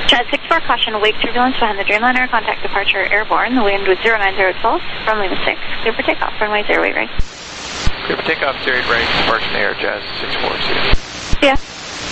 Jet 64, caution, wake turbulence behind the Dreamliner, contact departure airborne. The wind was 090 at 12 from Lima 6. Clear for takeoff, runway 08 right. Clear for takeoff, 08 right, departure in the air, Jazz 64, see you. Yeah.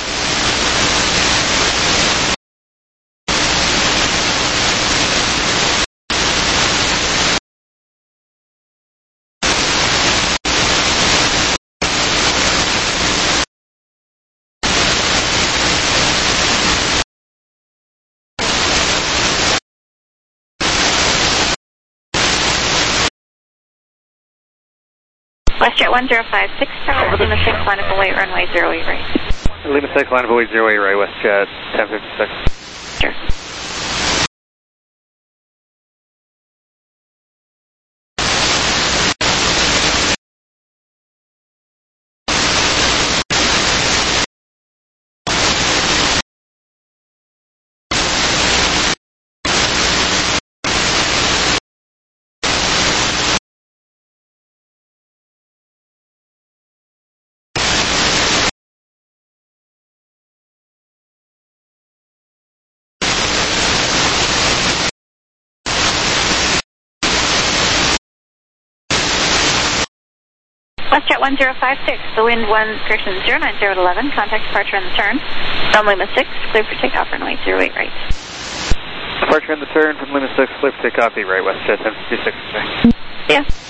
WestJet 1056, tower, Lima 6, line up away, runway 08 right. Lima 6, line up away 08 right, WestJet 1056. Sure. WestJet 1056, the wind 090 at 11, contact departure on the turn. From Lima 6, clear for takeoff, runway 08 right. Departure on the turn from Lima 6, clear for takeoff, 8 right, WestJet 1056. Yeah.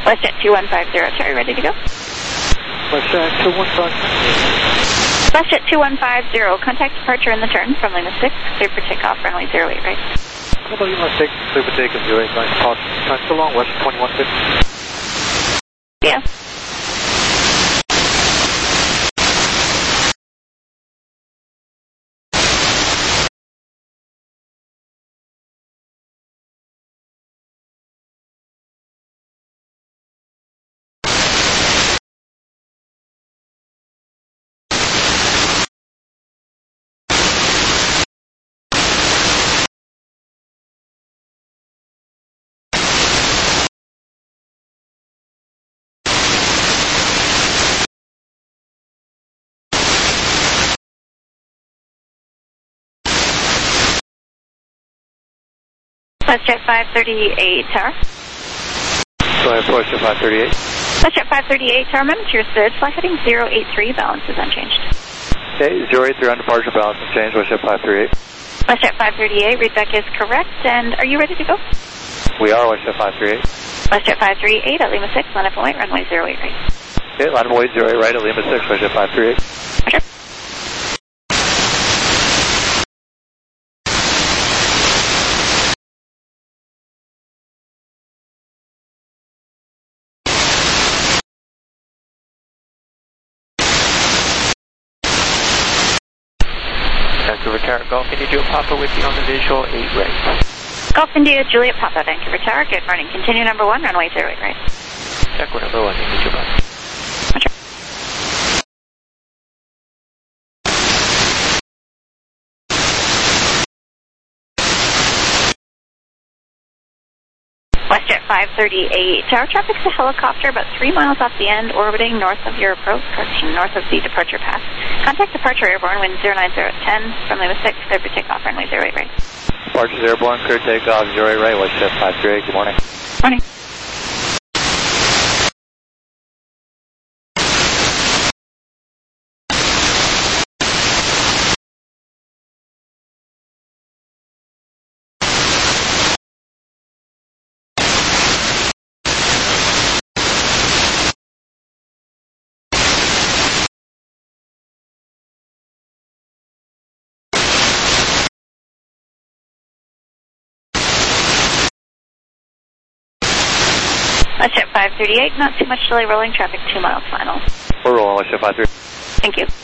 WestJet 2150, Terry, ready to go? WestJet 2150. WestJet 2150, contact departure in the turn from Lima 6, clear for takeoff, runway 08 right. Lima 6, clear for takeoff, 08 right. Time so long, WestJet 2150. Yeah. WestJet 538, Tower. Go ahead, WestJet 538. WestJet 538, Tower, amendment to your SID, flight heading 083, balance is unchanged. Okay, 083 on departure, balance unchanged, WestJet 538. WestJet 538, read back is correct, and are you ready to go? We are WestJet 538. WestJet 538 at Lima 6, line up and wait, runway 08 right. Okay, line up and wait, 08 right at Lima 6, WestJet 538. Roger. Vancouver Tower, Golf India Juliet Papa with you on the visual 8 right. Golf India, Juliet Papa, Vancouver Tower, good morning. Continue number 1, runway 08 right. Echo number 1, India Juliet. Roger. WestJet 538, Tower, traffic's a helicopter about 3 miles off the end, orbiting north of your approach, north of the departure path. Contact departure airborne, wind 090 at 10, from Lima 6, clear for takeoff, runway 08 right. Departure's airborne, clear takeoff, 08 right, WestJet 538, good morning. Morning. WestJet 538, not too much delay, rolling traffic 2 miles final. We're rolling, WestJet 538. Thank you.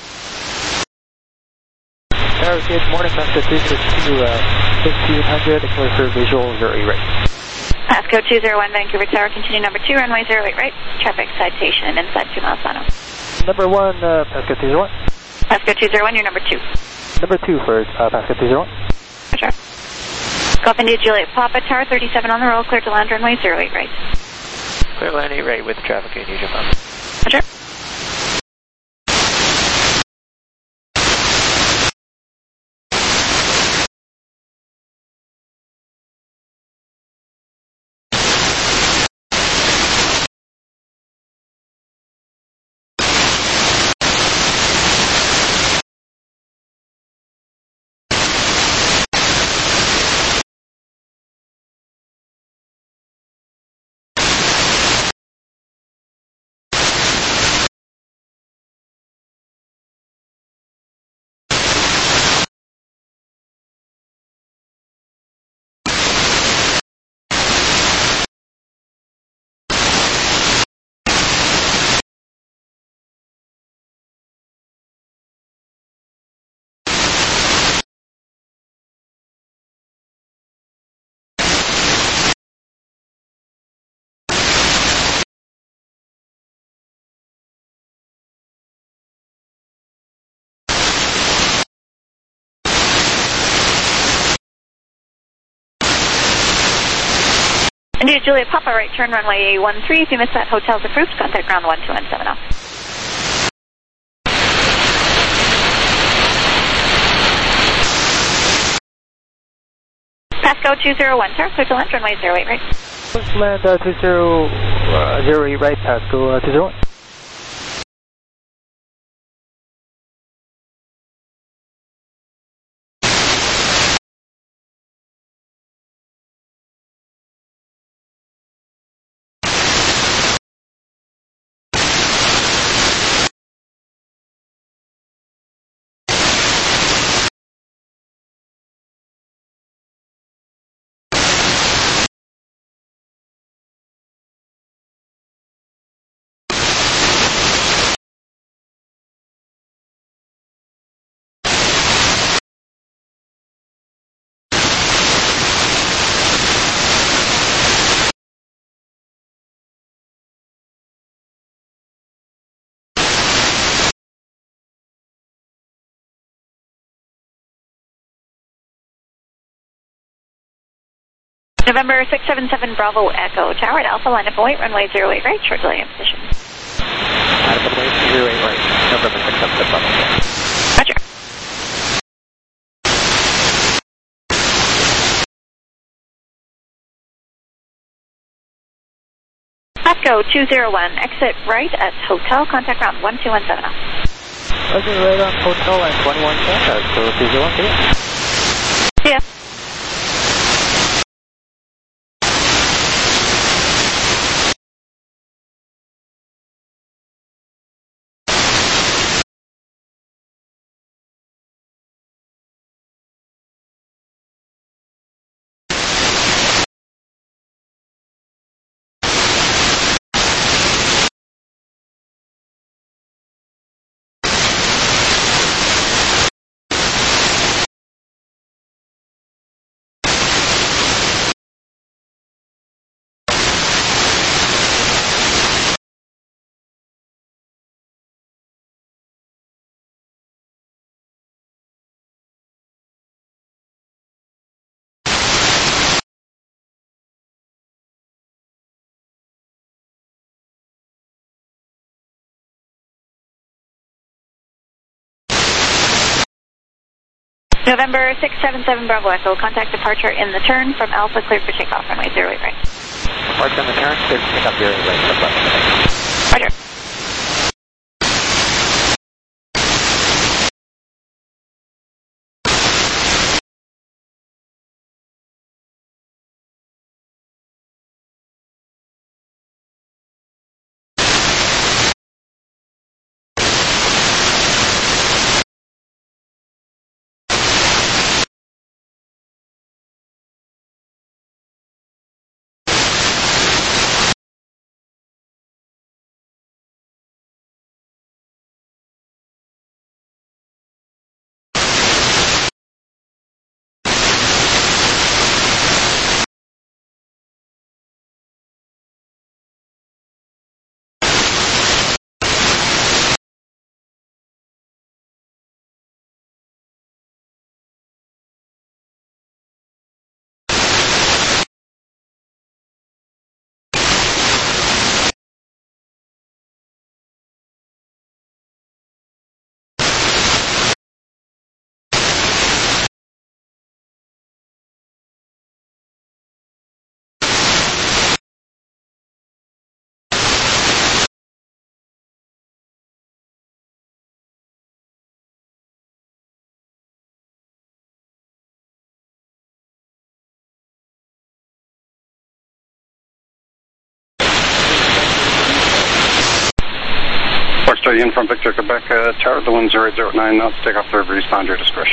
Tower, good morning, WestJet 262, 1500, clear for visual 08 right. Pasco 201, Vancouver Tower, continue number 2, runway 08 right. Traffic citation and inside 2 miles final. Number 1, Pasco 201. Pasco 201, you're number 2. Number 2 for Pasco 201. Roger. Golf India, Juliet Papa, Tower 37 on the roll, clear to land runway 08 right. Clear land 8 right with traffic in India Juliet. Roger. India, Juliet Papa, right turn runway 13. If you missed that, hotel's approved. Contact ground 1270. Pasco 201, sir. Clear to land, runway 08 right. Land 2008 right, Pasco 201. November 677 Bravo Echo Tower at Alpha, line up and wait, runway 08 right, short delay in position. Line up and wait, 08 right, November 677 Bravo. Roger. Pasco 201, exit right at Hotel, contact round 1217 off. Exit right on Hotel and 2110, Pasco 201, see ya. See ya. November 677 Bravo Echo, contact departure in the turn from Alpha, cleared for takeoff, runway 08 right. Departure in the turn, cleared for takeoff 08 right, Roger. In from Victor, Quebec, Tower, the 1009 knots, take off the respond your discretion.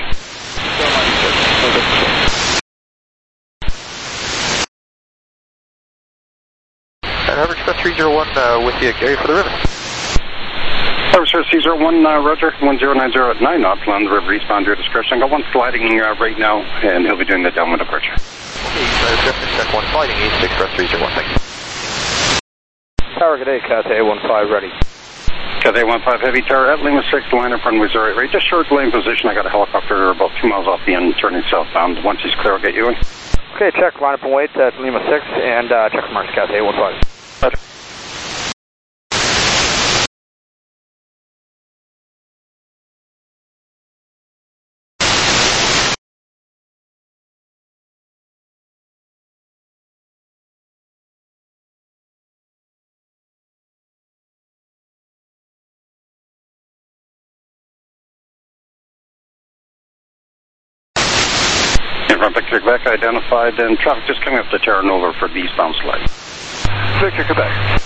Tower Express 301 with you, Gary, for the river. Tower Express 301, Roger, 1090 at 9 knots, land the river, respond your discretion. Got one sliding right now, and he'll be doing the downwind departure. Okay, check one sliding, East Express 301, thank you. Tower, good day, Cathay 15 ready. Cathay 15 Heavy, Tower at Lima 6, line up runway 08 right, just short lane position. I got a helicopter about 2 miles off the end, turning southbound. Once he's clear, I'll get you in. Okay, check, line up and wait at Lima 6, and check commerce, Cathay 15. Roger. From Victor, Quebec, identified, and traffic just coming up to Terra Nova for the eastbound slide. Victor, Quebec.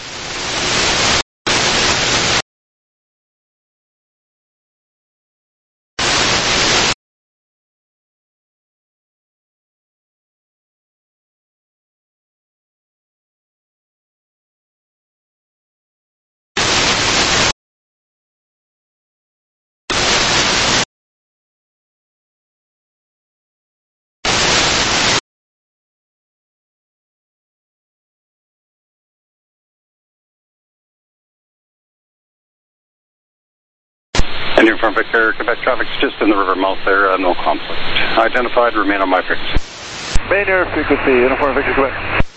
And you're from Victor, Quebec, traffic's just in the river mouth there, no conflict. Identified, remain on my frequency. Main air frequency, Uniform Victor Quebec.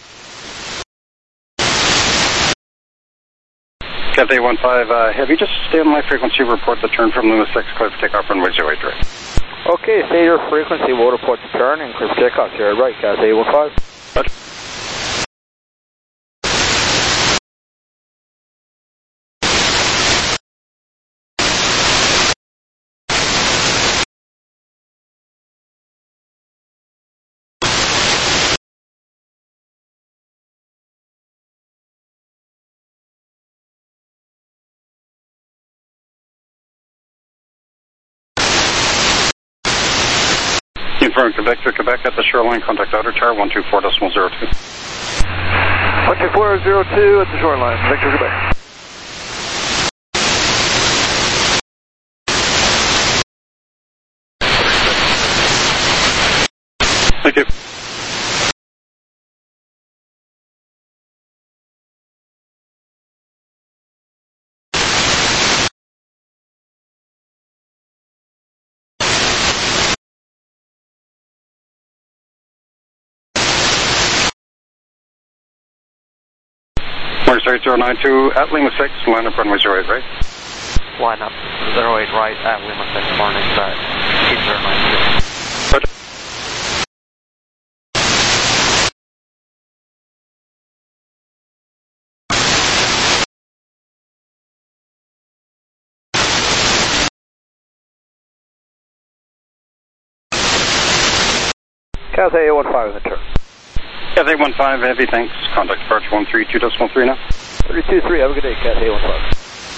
Cathay 15 Heavy, just stay on my frequency, report the turn from Lima 6, clear for takeoff, runway 08 right. Okay, stay your frequency, we'll report the turn and clear for takeoff, here right, Cathay 15. Roger. Confirm Quebec to Quebec at the shoreline, contact outer tower 124.02. 124.02 at the shoreline, Victor Quebec. Thank you. Mark 092 at Lima 6, line up runway 08 right. Line up 08 right at Lima 6, morning start, 8092. Roger. Cathay 15 in the turn. Cathay 15 Heavy, thanks. Contact departure 132.3 now. 323, have a good day, Cathay 15.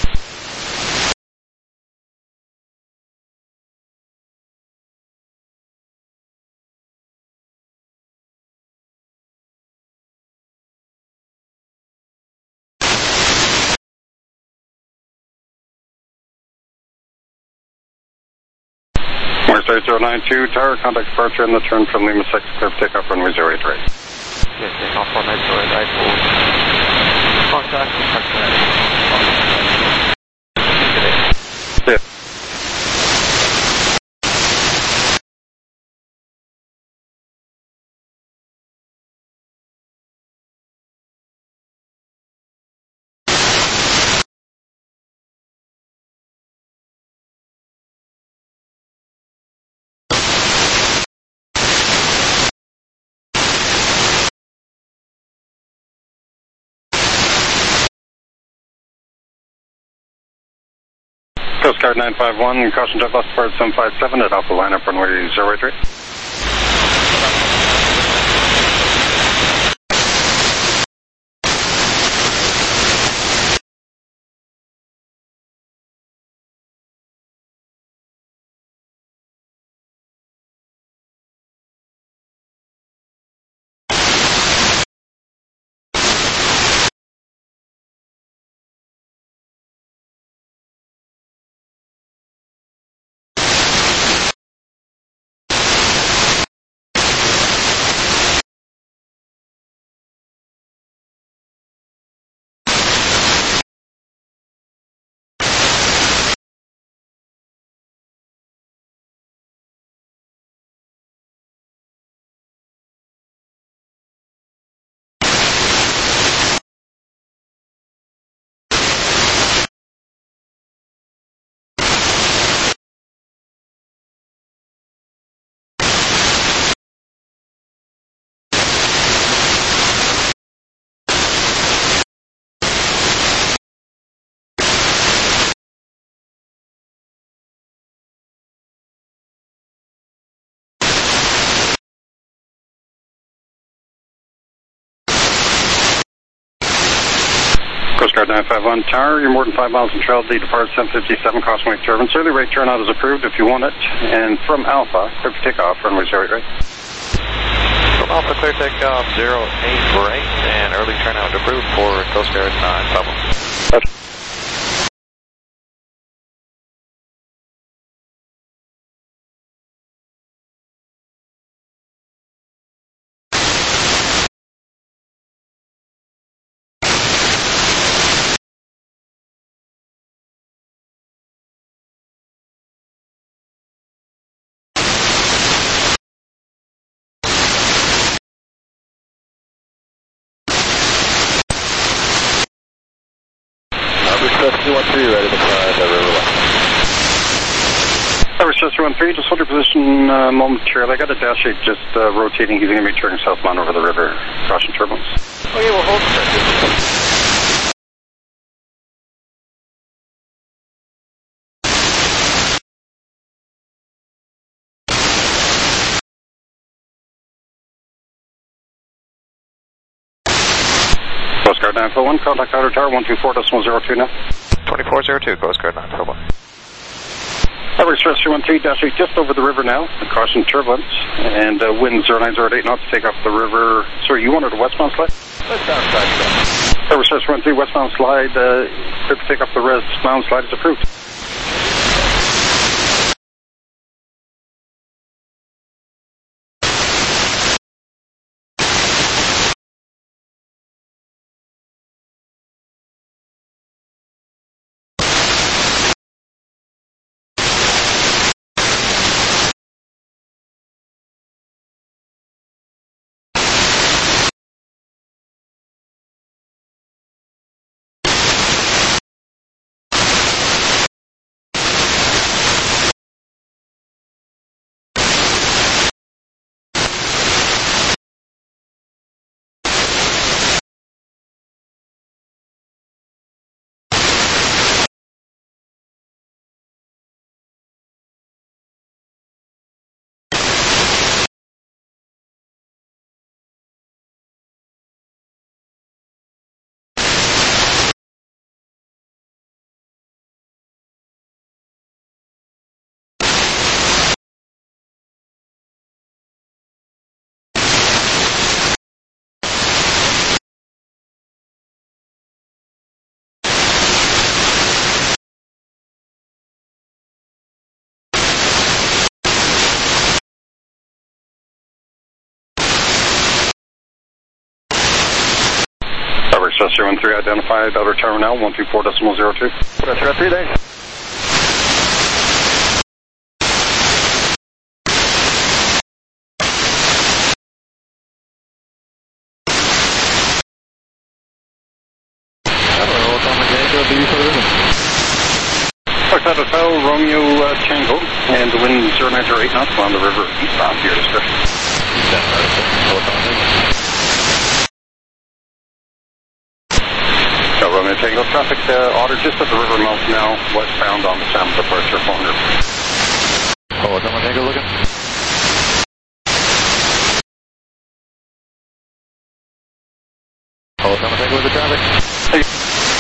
Mark 092, tower, contact departure and the turn from Lima 6, clear for takeoff, runway 08 right. Yes, takeoff on 08 right, will contact departure. Yeah. Coast Guard 951, caution jet bus depart 757 at Alpha line up runway 08 right. Coast Guard 951 tower, you're more than 5 miles from trail D, depart 757, crossing turbines. Early rate turnout is approved if you want it. And from Alpha, clear for takeoff, runway 08 right. From Alpha, clear takeoff 08 right, and early turnout approved for Coast Guard 951. Roger. Southwest 313, ready to fly the river left. Southwest 313, just hold your position momentarily. I got a dash 8 just rotating. He's going to be turning southbound over the river. Caution turbulence. Okay, we'll hold for Coast Guard 941, contact outer tower 124.02 now. 2402, Coast Guard 941. Southwest 313, dash 8 just over the river now. Caution turbulence. And wind 0908 knots to take off the river. Sorry, you wanted a westbound slide? Westbound slide. Southwest 313, westbound slide. Clear to take off the westbound slide is approved. Southwest 313 identified outer tower now 124.02. That's right, 3 days. Fox Hotel, Romeo Tango, and the wind 0908 knots on the river eastbound to your discretion. Romeo Tango, traffic order just at the river mouth now, westbound on the Sam departure corner. Oh, Romeo Tango looking? Oh, Romeo Tango with the traffic?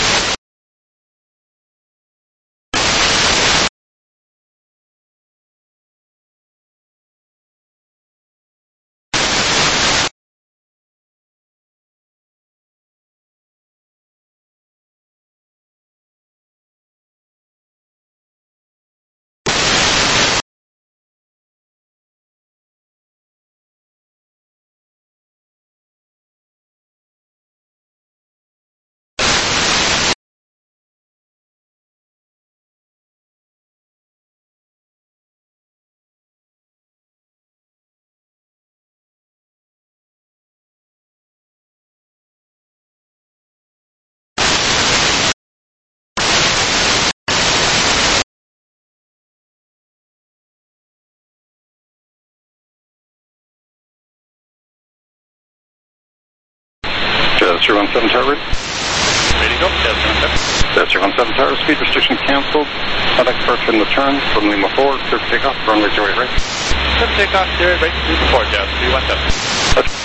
Jazz 317 tower. Ready to go, Jazz 317. Jazz 317 tower, speed restriction canceled. Contact departure in the turn from Lima 4, clear for takeoff, runway 08 right. Clear for takeoff, 08 right, 3 Jazz 317.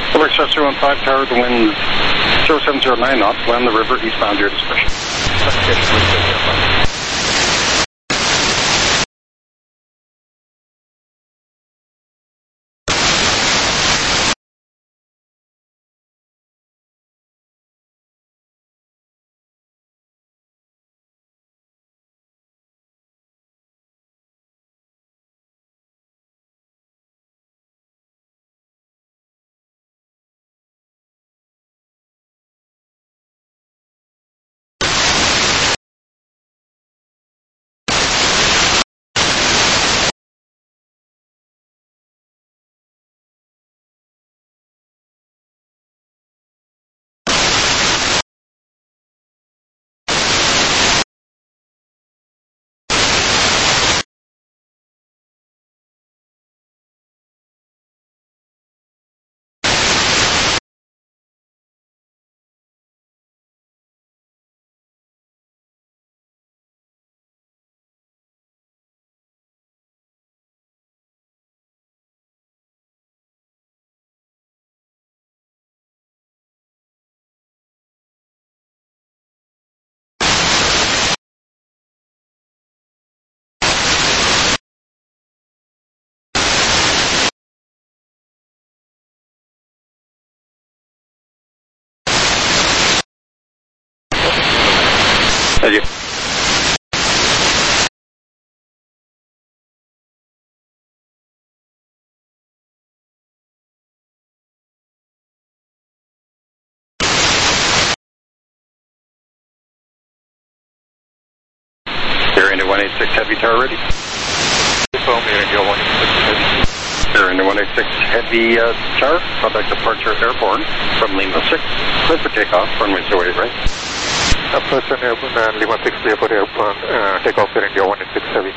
Quebec Express 315 Tower, the wind 0709 knots, land the river, eastbound your discretion. Thank you. Air India 186 Heavy Tower ready. Foam Air India 186 Heavy. Air India 186 Heavy Tower, contact departure airborne from Lima 6. Clear for takeoff, runway 08 right. Person airborne, Lima 6 clear for airborne, takeoff Air India 186 Heavy.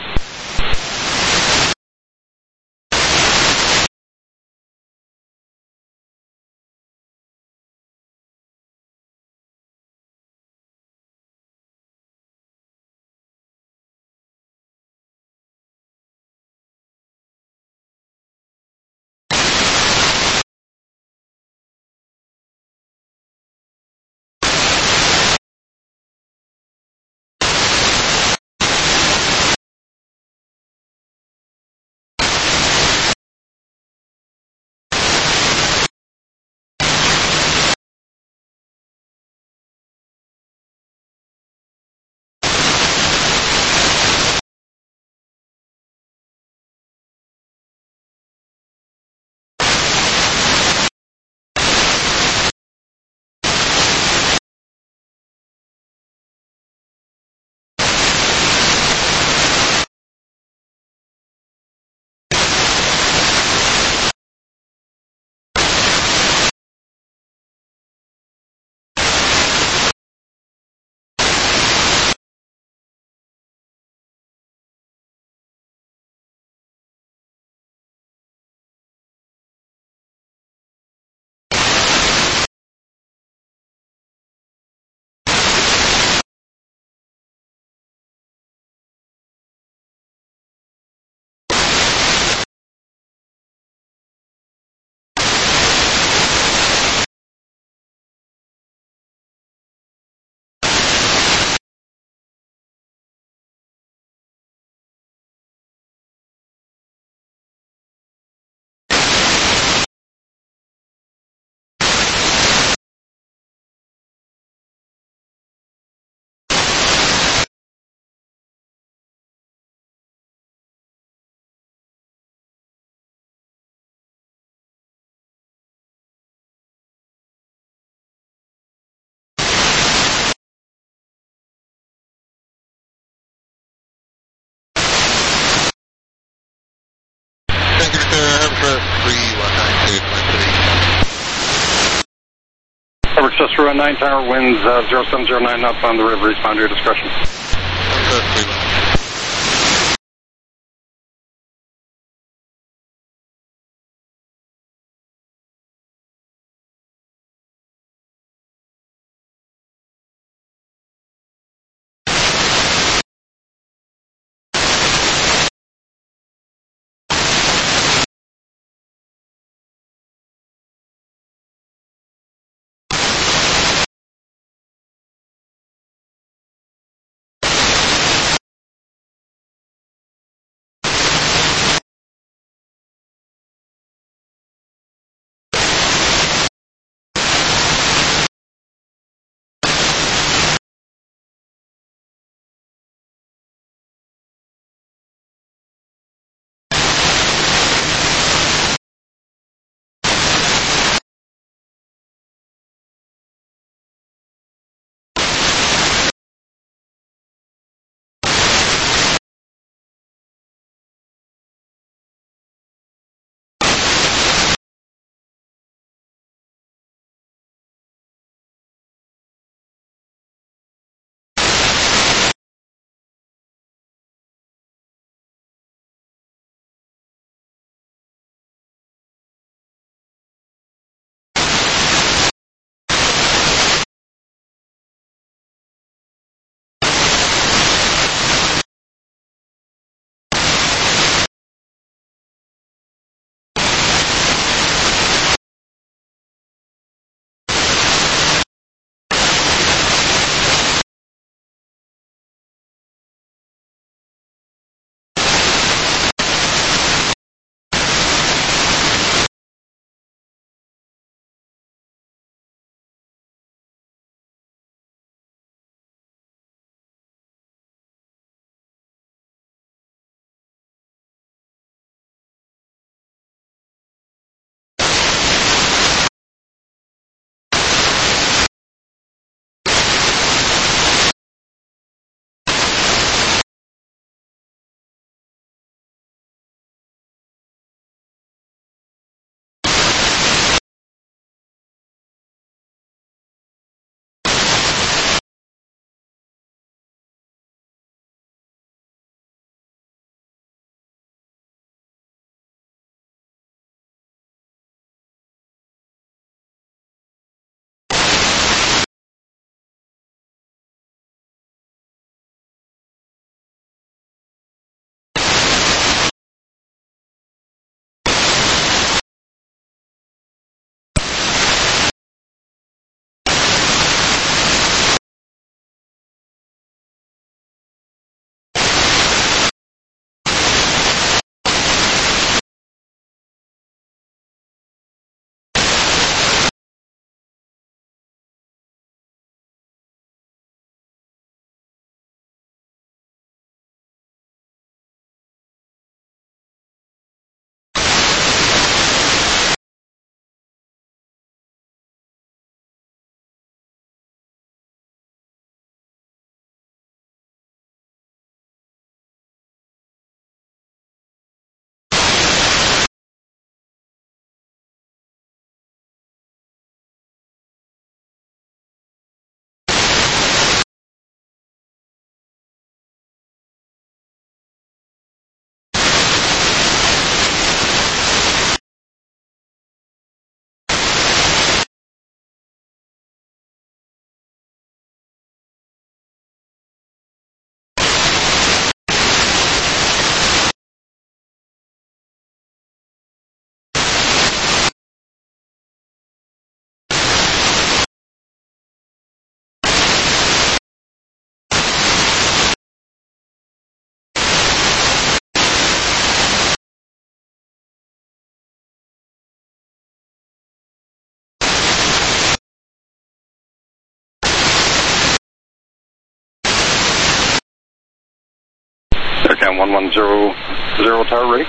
Express 319 Tower, winds 0709 knots on the river, respond to your discretion. and 1100 tower ready.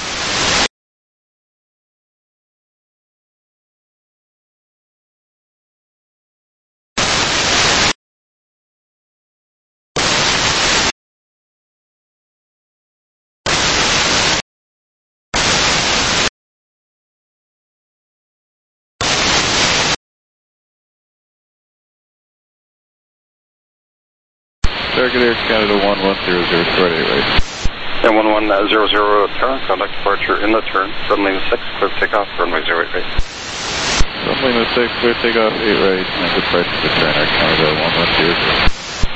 Target Air Canada 1100, short 8 right. And 1100 turn, contact departure in the turn, runway 6, clear takeoff, runway 08 right. Runway 6, clear takeoff 8 right, and departure to turn Air Canada 1100.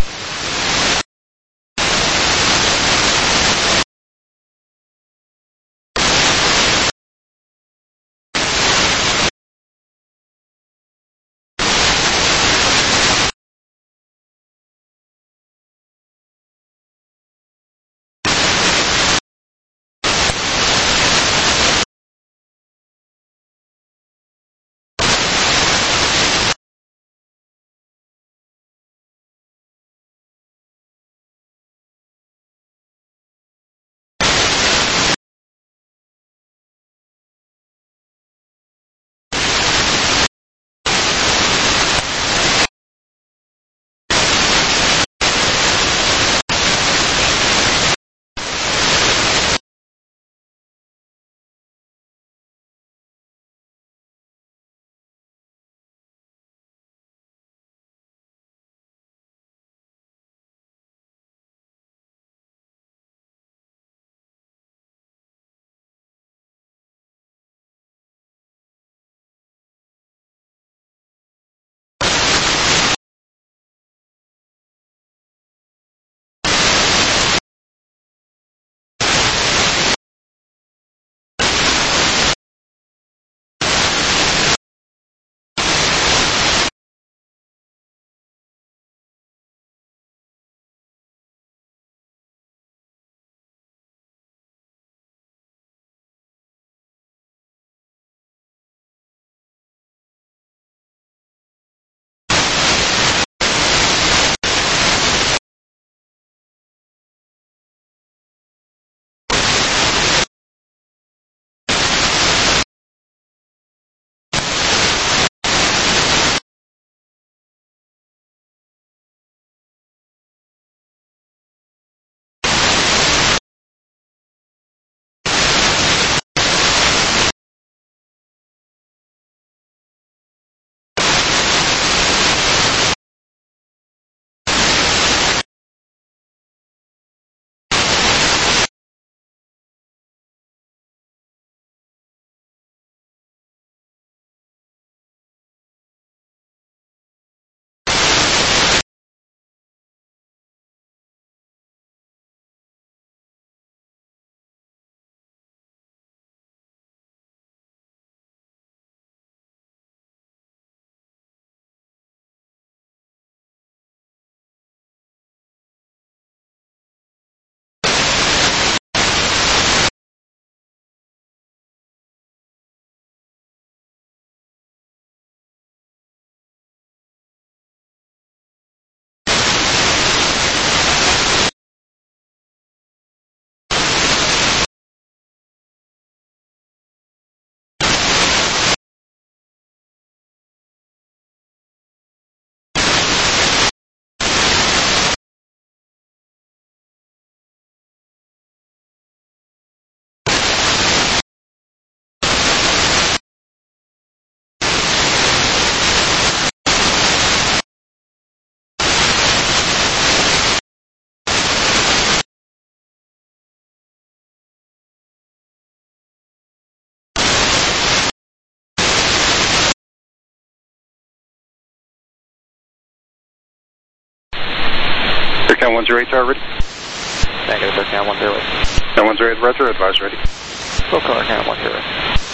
Aircam 108 tower ready. Negative, Aircam 108. And 108 roger, advise ready. Full call, Aircam 108.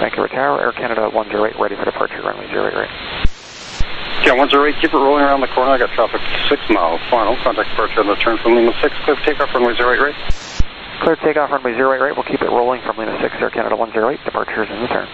Vancouver Tower, Air Canada 108, ready for departure, runway 08 right. Yeah, 108, keep it rolling around the corner. I got traffic 6 miles. Final, contact departure on the turn from Lima 6, clear for takeoff, runway 08 right. Clear takeoff, runway 08 right, we'll keep it rolling from Lima 6, Air Canada 108, departures in the turn.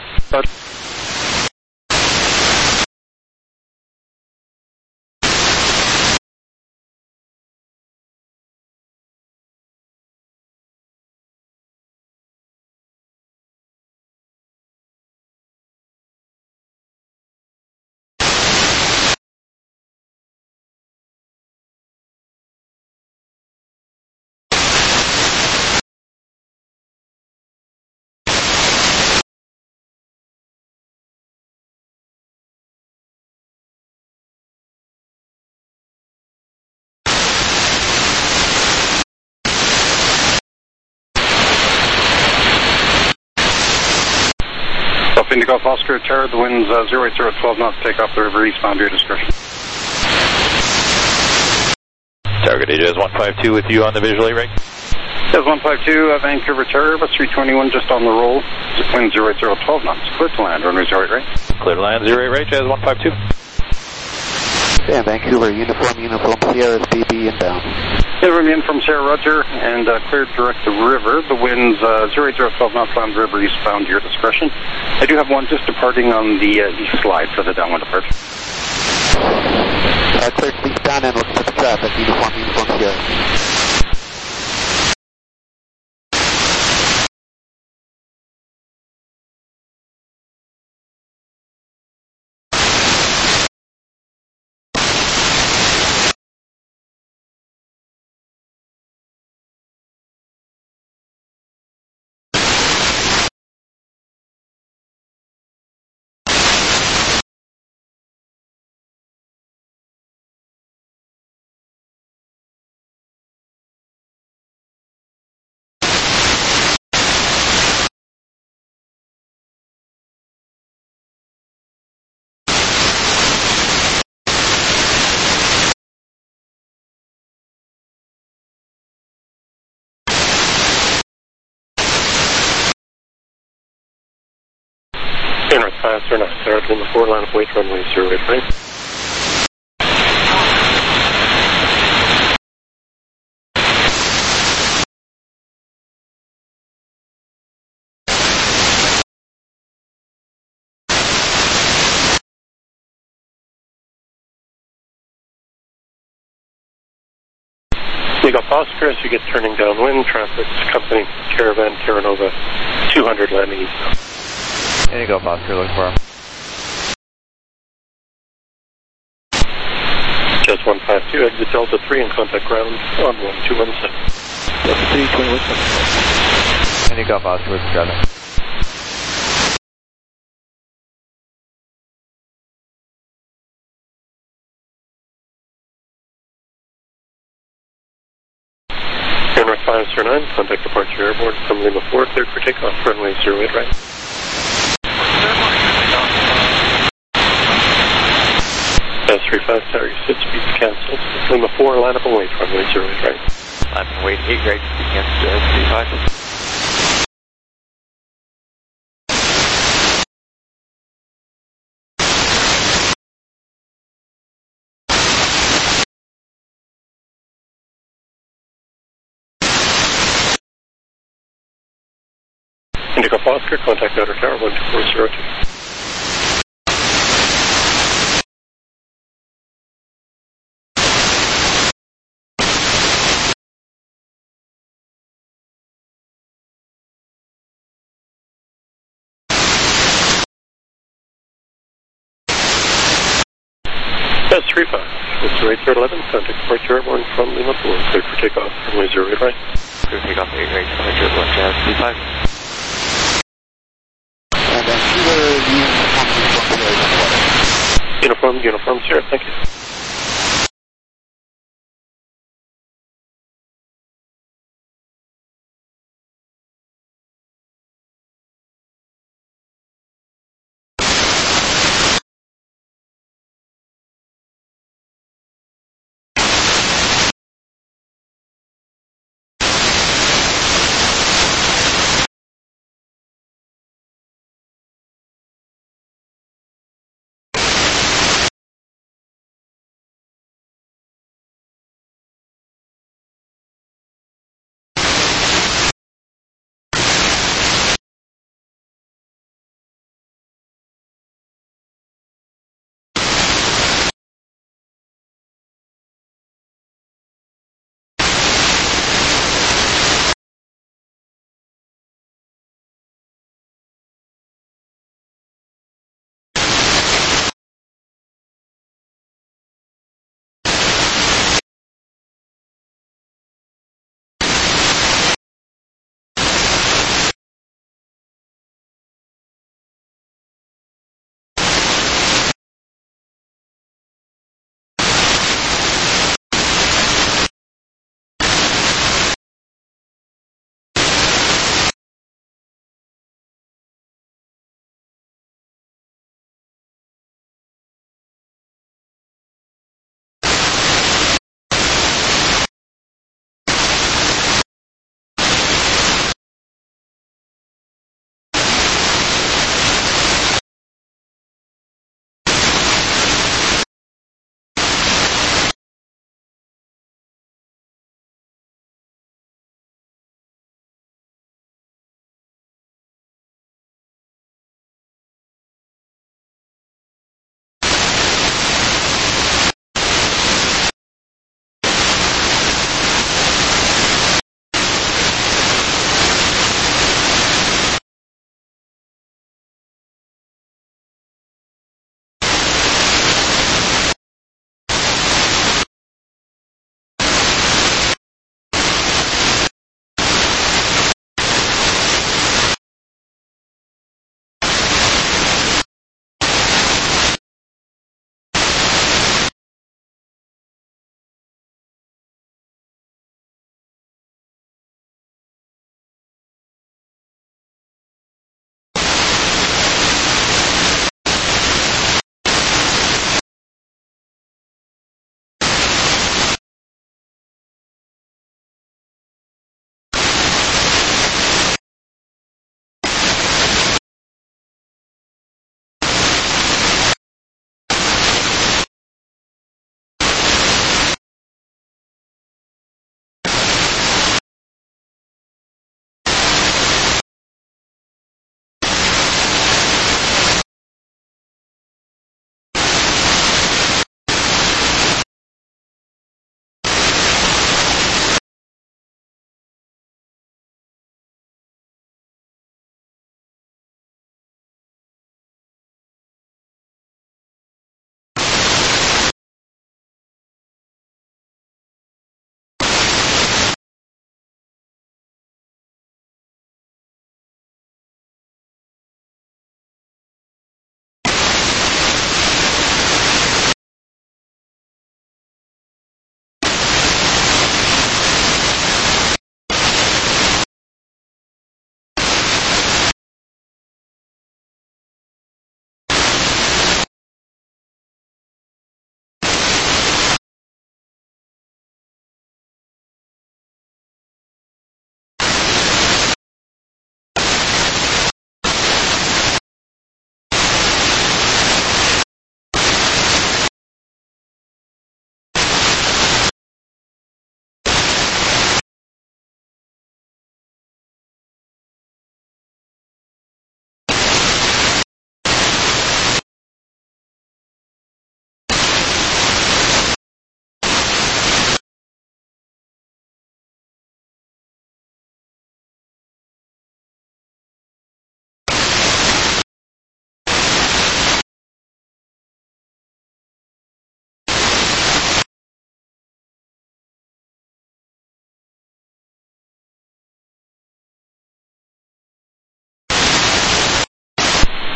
Indigo Oscar Tower, the wind's 080 at 12 knots, take off the river eastbound, your discretion. Tower, good day, Jazz 152 with you on the visual 8 right. Jazz 152, Vancouver Tower, bus 321 just on the roll, wind 080 at 12 knots, clear to land, runway 08 right. Clear to land 08 right, Jazz 152. And Vancouver, uniform, Sierra SBB inbound. Uniform from Sierra Roger, and cleared direct the river. The wind's 080 at 12 knots, land river eastbound, your discretion. I do have one just departing on the east slide for the downwind departure. Cleared eastbound and looking at the traffic, uniform, Sierra. North 5, sir, not Sarah, Lima 4, line of weight, runway 08 right. Indigo Oscar, as you get turning downwind, traffic, company, Caravan, Terra Nova, 200 landing eastbound. Indigo Oscar, look for him. Just 152, exit Delta 3 and contact ground on 1217. Delta 3, 21. Indigo Oscar with the traffic. North 5, sir 9, contact departure airborne from Lima 4, cleared for takeoff, runway 08 right. S35 Tower, sit speeds cancelled. Lima 4, line up and wait, runway 08 right. Line up and wait, 8 right, against S35. Indigo Oscar, contact Outer Tower 12402. S35, it's 0811, contact departure airborne from Lima 4, cleared for takeoff, runway 08 right. Clear takeoff 8 right, departure 1 Jazz 35. And Vancouver, Uniform, Sierra, thank you.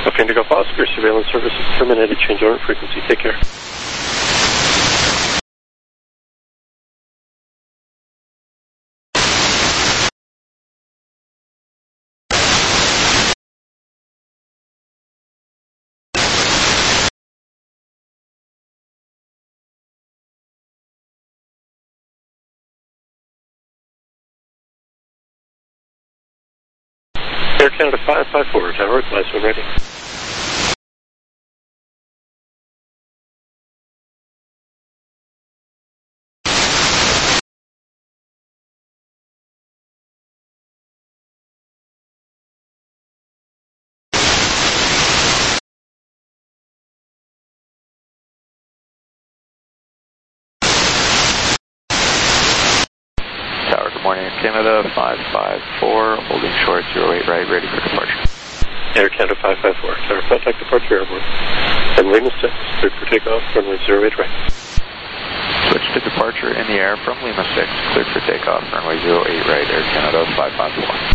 Okay, Indigo Fox, your surveillance service is terminated. Change over frequency. Take care. Air Canada 554, tower, advise when ready. Tower, good morning. Canada 554, holding short 08 right, ready for departure. Air Canada 554, tower, contact departure airborne. From Lima 6, cleared for takeoff, runway 08 right. Switch to departure in the air from Lima 6, cleared for takeoff, runway 08 right, Air Canada 554.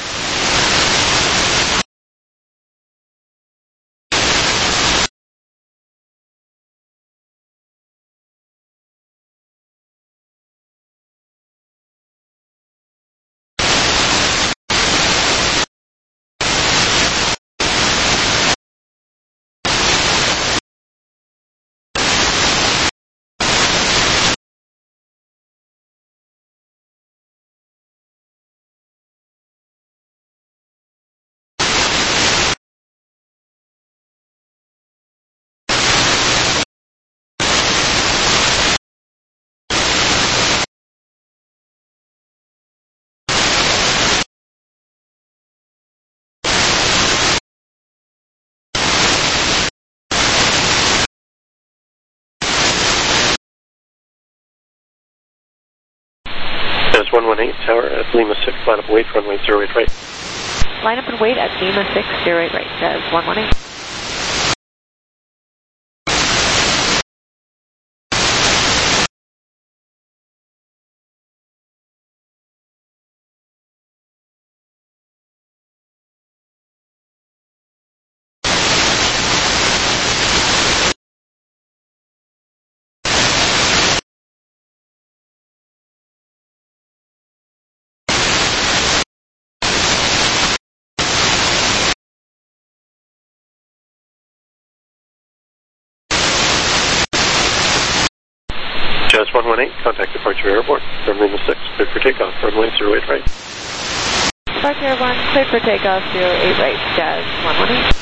There's 118, tower, at Lima 6, line up wait, runway 08 right. Line up and wait at Lima 6, 08 right, says 118. Jazz 118, contact departure airborne. From Lima 6, cleared for takeoff, runway 08 right. Departure airborne, cleared for takeoff, 08 right, Jazz 118.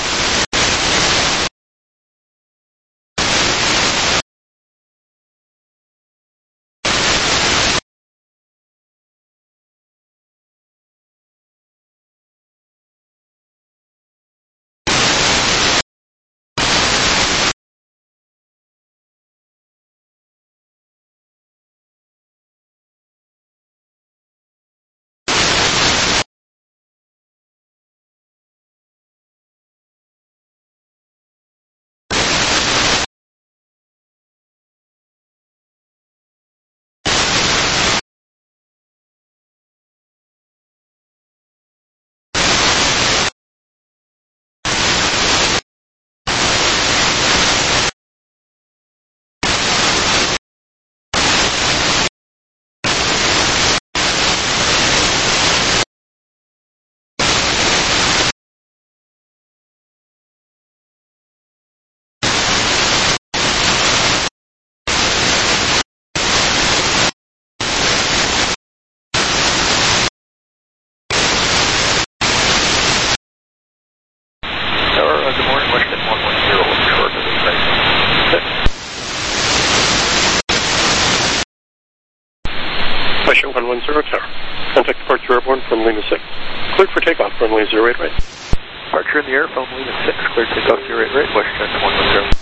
Pressure 110, tower. Contact departure airborne from Lima 6. Cleared for takeoff, runway 08 right. Departure in the air from Lima 6, cleared takeoff 08 right, Western 110.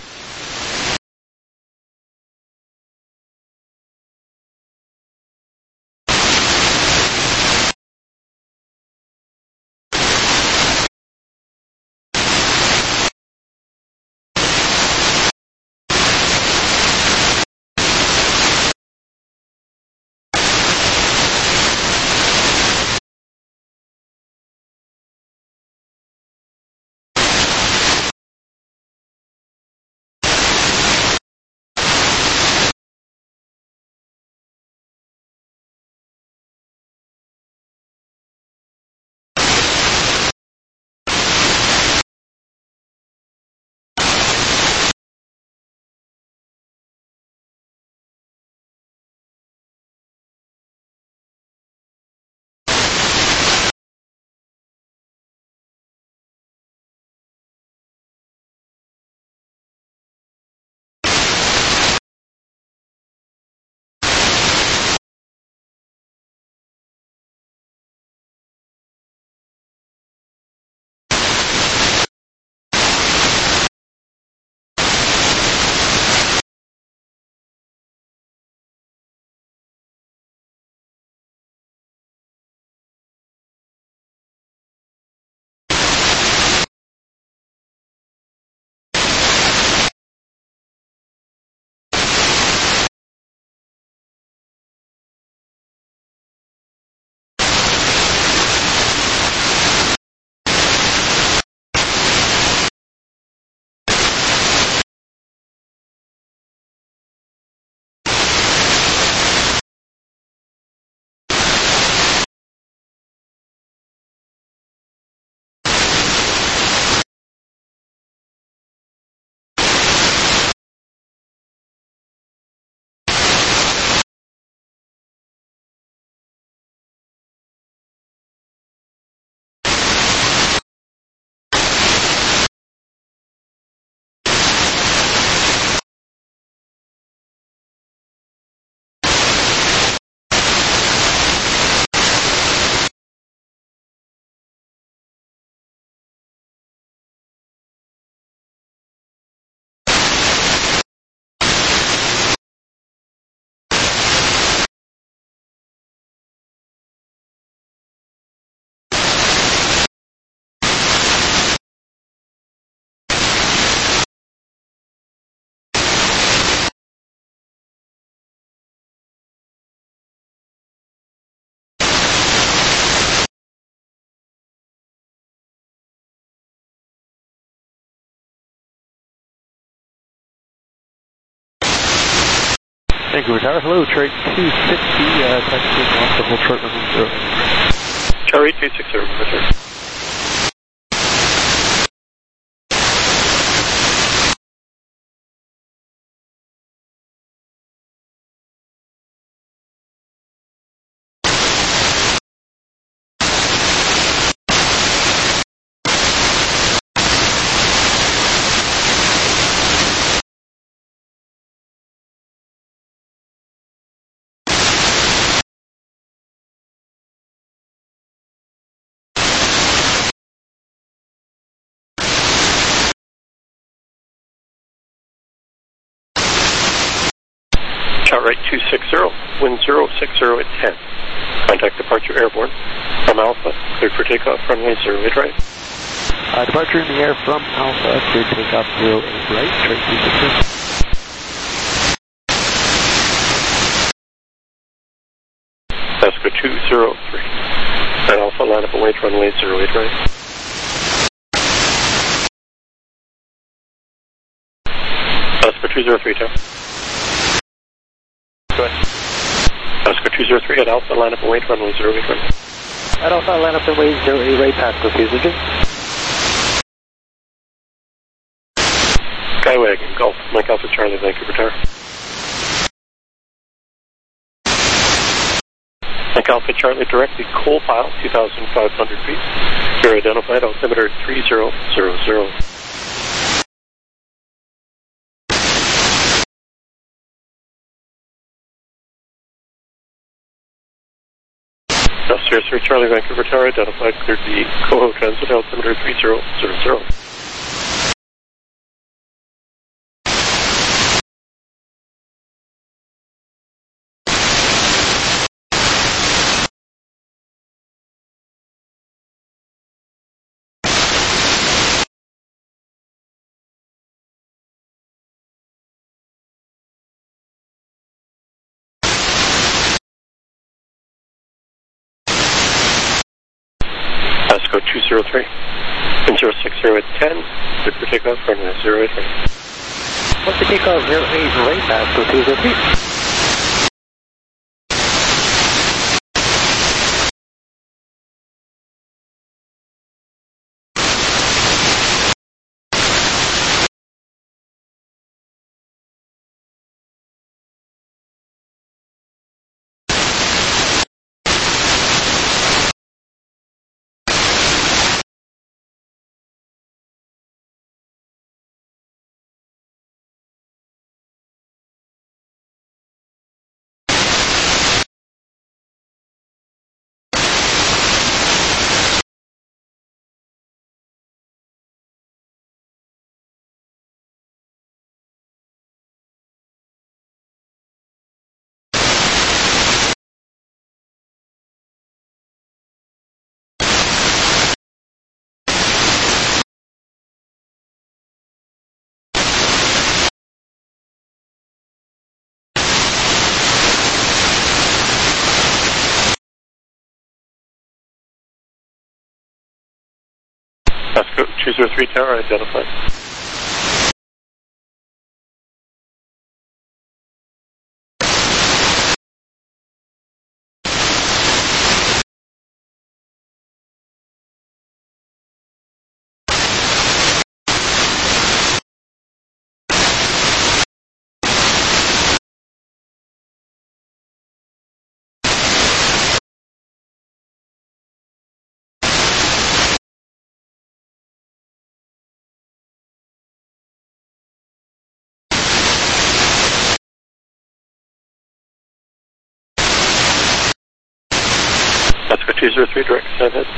Vancouver Tower, hello, Detroit 260, taxiing off the whole short runway 0. Charlie 260, return. Right 260, wind 060 at 10. Contact departure airborne from Alpha, cleared for takeoff, runway 08 right. Departure in the air from Alpha, cleared takeoff 08 right, Detroit 260. Pasco 203. At Alpha, line up and wait, runway 08 right. Pasco 203, tower. Go ahead. Pasco 203 at Alpha, line up and wait, runway 08 right. At Alpha, line up and wait, 08 right, Pasco fuselage. Skywagon, Golf, Mike Alpha Charlie, Vancouver Tower. Mike Alpha Charlie, directly coal pile, 2,500 feet. You're identified, altimeter 3000. Sir Charlie, Vancouver Tower, identified, cleared the Coho transit, altimeter 3000. Pasco 203, wind 060 at 10, cleared for takeoff, runway 08 right. What's the takeoff 08 right, Pasco 203? Pasco 203 Tower, identified. Pasco 203, direct descent head.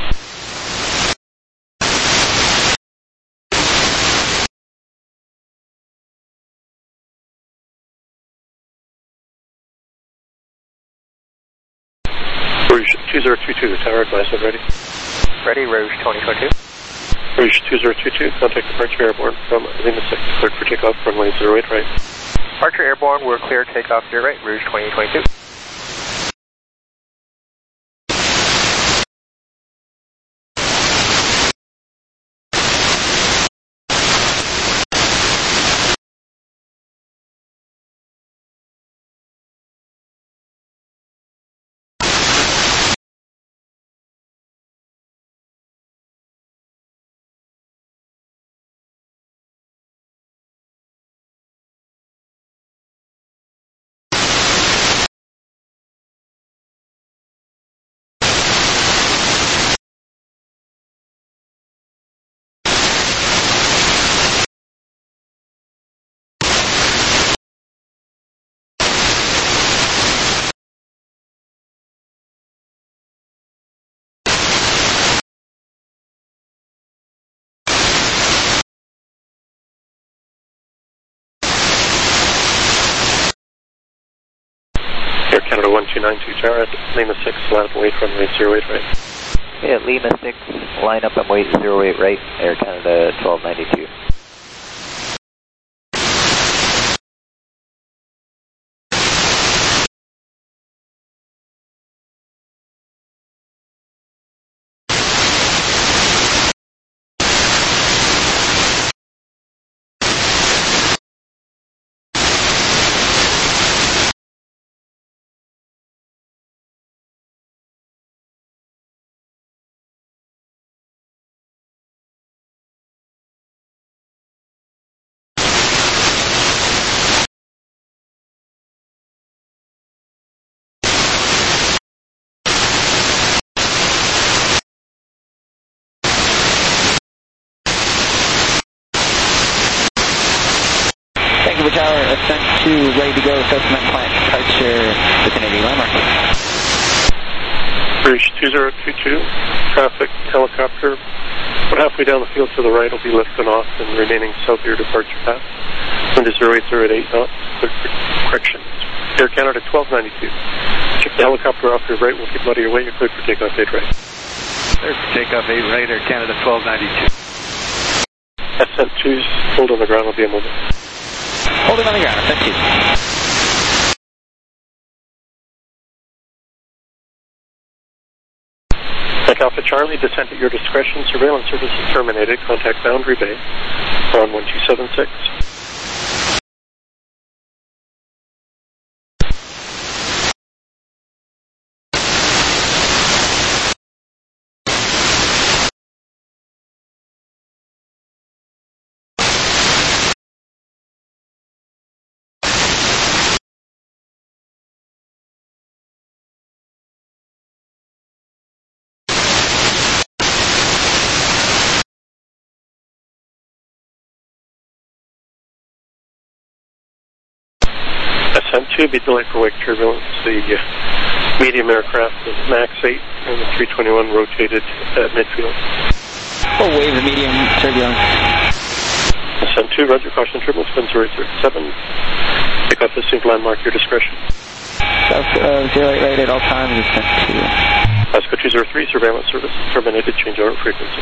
Rouge 2022, tower advisement ready. Ready, Rouge 2022. Rouge 2022, contact departure airborne from Lima 6, cleared for takeoff, runway 08 right. Departure airborne, we're clear, takeoff 0 right, Rouge 2022. Canada 1292 Tower at Lima 6, line up and wait runway 08 right. Yeah, Lima 6, line up and wait 08 right, Air Canada 1292. Tower, ascent 2, ready to go, assessment plant departure, vicinity landmark. Bridge 2022, traffic, helicopter, about halfway down the field to the right will be lifting off and remaining south of your departure path. Wind is 0808 knots, quick correction. Air Canada 1292. Check the helicopter off your right, we'll keep out of your way, you're cleared for takeoff 8 right. Cleared for takeoff 8 right, Air Canada 1292. Ascent 2's hold on the ground, will be a moment. Holding on the ground, ascent 2. Take Alpha Charlie, descent at your discretion, surveillance service is terminated, contact Boundary Bay on 1276. Ascent 2 be delayed for wake turbulence. The medium aircraft, the MAX 8 and the 321 rotated at midfield. Full wave of medium turbulence. Ascent 2, roger, caution turbulence, wind 037. Take off the sync landmark, your discretion. South of 08 right at all times, ascent 2. Pasco 203, surveillance service terminated, change over frequency.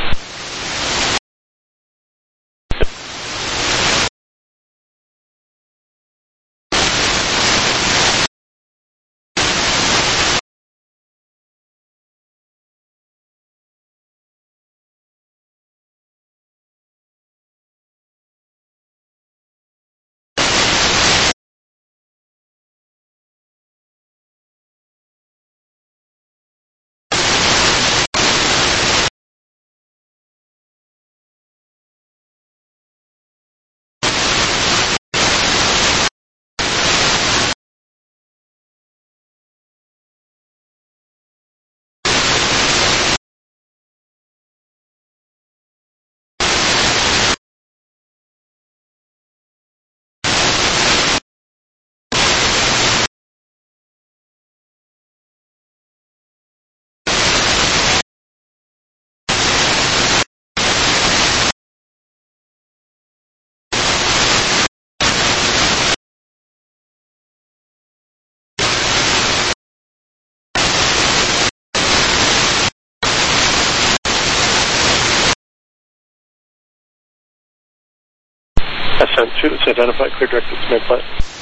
Ascent 2, it's identified, clear direct to cement plant.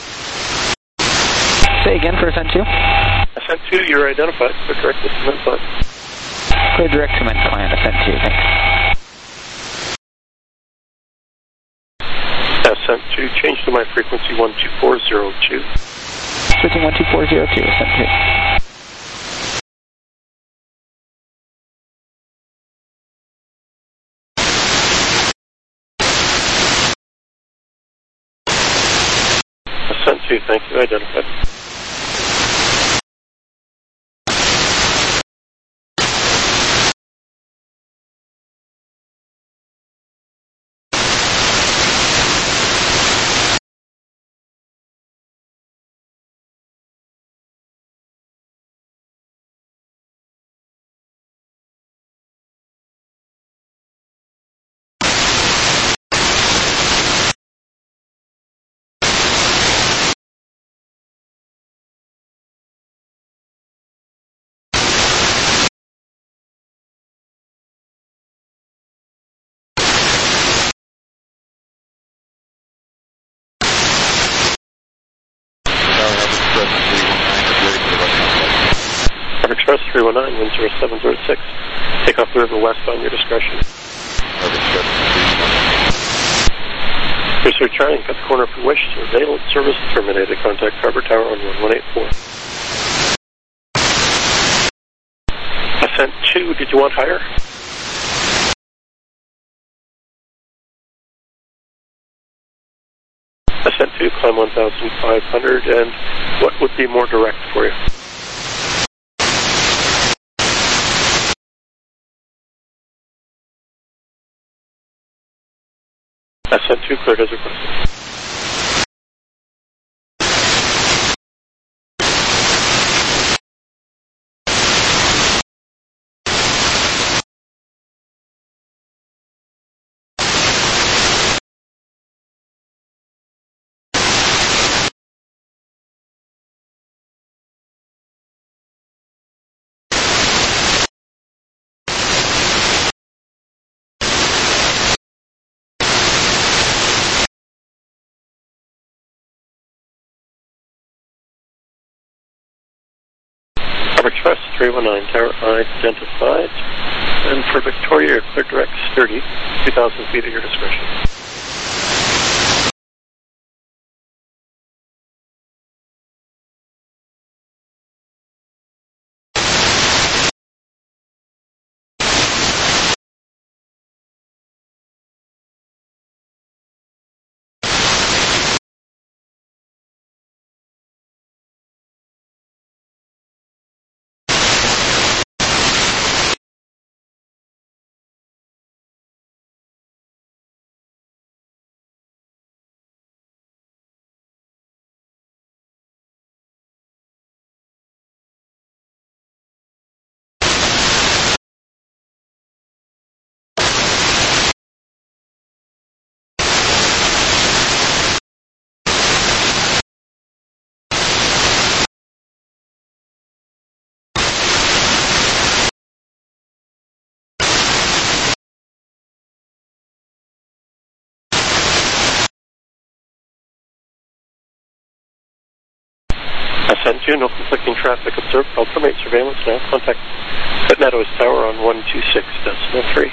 Say again for ascent 2. Ascent 2, you're identified, clear direct to cement plant. Clear direct cement plant, ascent 2, thanks. Ascent 2, change to my frequency 12402. Switching 12402, ascent 2. Ascent 2, thank you, identified. Express 319, wind 0706. Take off the river westbound, your discretion. Pursuit Charlie, cut the corner for Wish, surveillance service terminated. Contact Harbor Tower on 1184. Ascent 2, did you want higher? Ascent 2, climb 1,500, and what would be more direct for you? Ascent 2, cleared as requested. Express 319, tower identified, and for Victoria, clear direct sturdy, 2,000 feet at your discretion. Ascent 2, no conflicting traffic observed. I'll terminate surveillance now. Contact Meadows Tower on 126.3.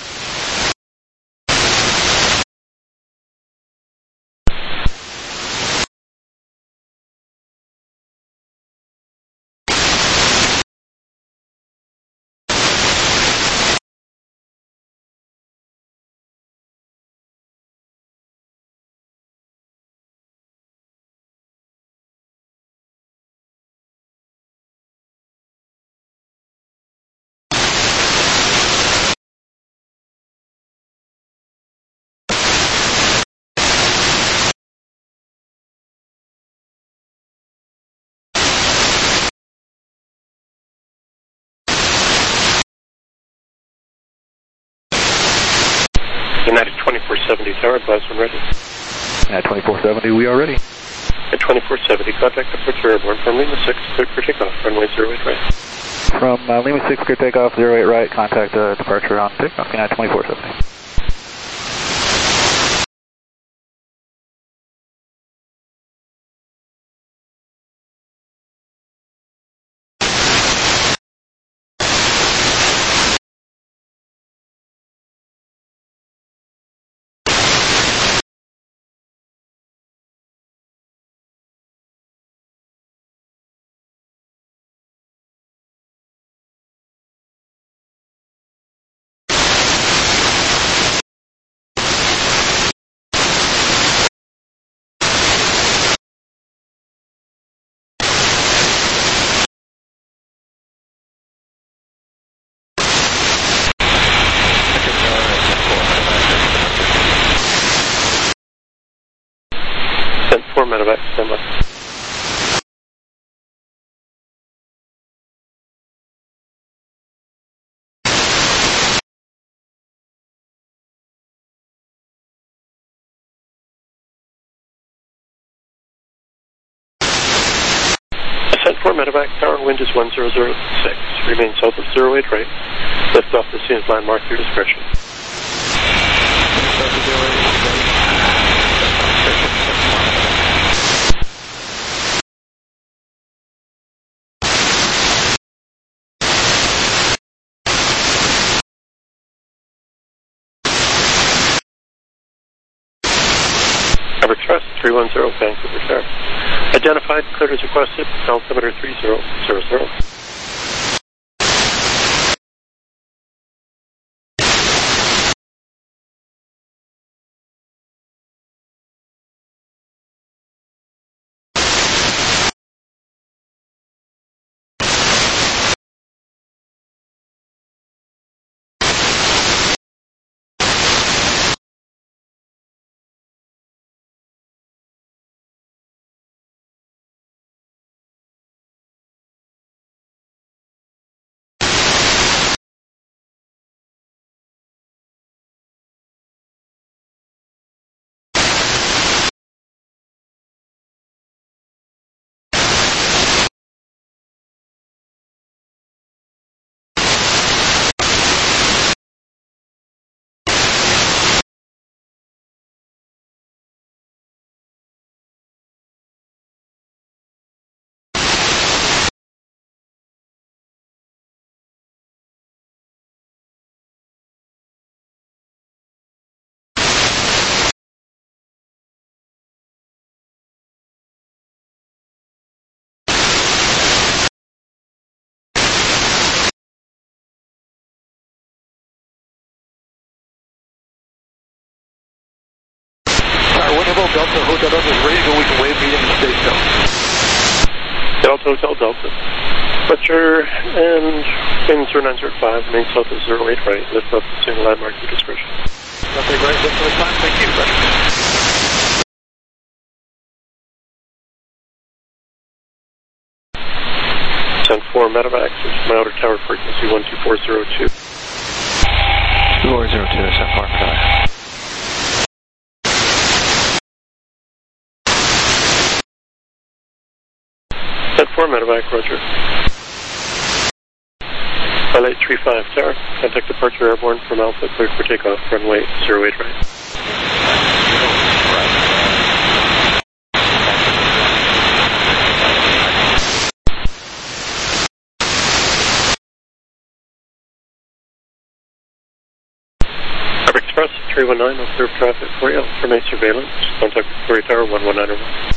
United 2470, tower advise when ready. At 2470, we are ready. At 2470, contact Departure Airborne from Lima 6, cleared for takeoff, runway 08 right. From Lima 6, clear takeoff, 08 right, contact departure on takeoff, United 2470. Medevac, stand by. Ascent 4 Medevac, tower wind is 1006. Remain south of 08 right. Lift off the scene landmark your discretion. Express 310 Vancouver Tower. Identified, cleared as requested, altimeter 3000. Delta Hotel Delta is ready to go. We can wave medium and stage now. Delta Hotel Delta. Departure and in 0905, main south is 08 right. Lift up to landmark to discretion. Okay, right. Lift for time. Thank you. Send 4 medevac to my outer tower frequency 12402. 2402, send 4 medevac. Send 4 medevac, roger. Flight 35 tower, contact departure airborne from Alpha, cleared for takeoff, runway 08 right. Express 319, observe traffic for you, from a surveillance, contact Victoria Tower 1191.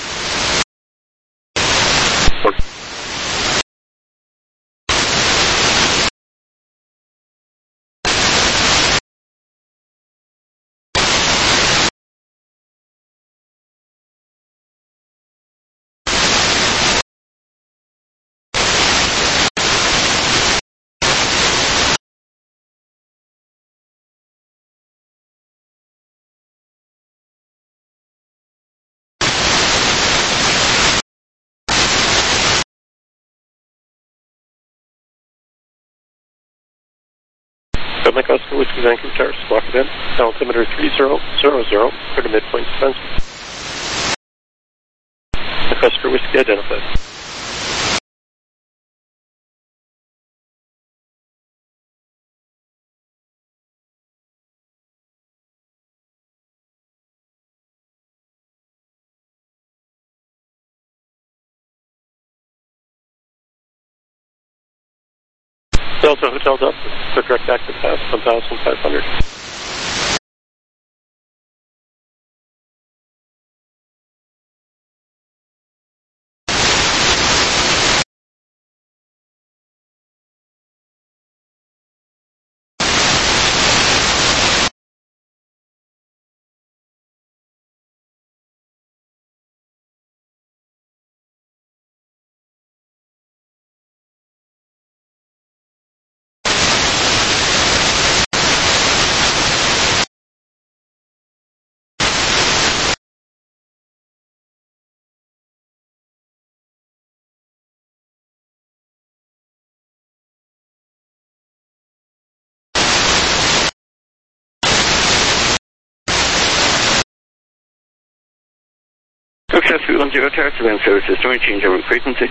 Mike Oscar Whiskey Vancouver Tower, block it in. Altimeter 3000 for the midpoint defense. Mike Oscar Whiskey identified. Delta Hotel Delta, for direct active path 1500. Success 310 Tower to land services, joint change over frequency.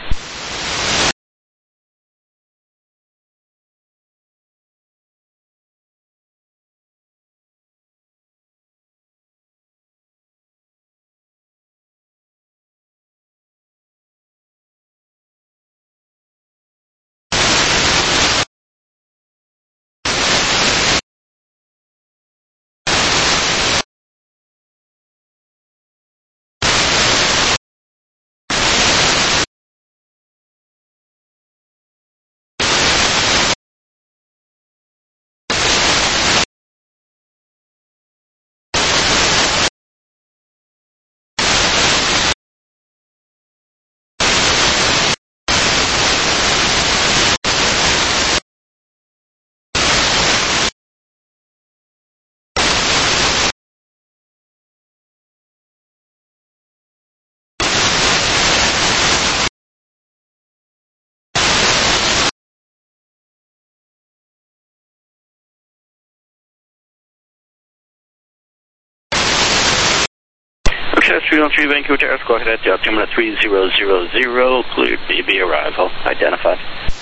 Access 313 Vancouver Terrace, go ahead at altimeter 3000, cleared BB arrival, identified.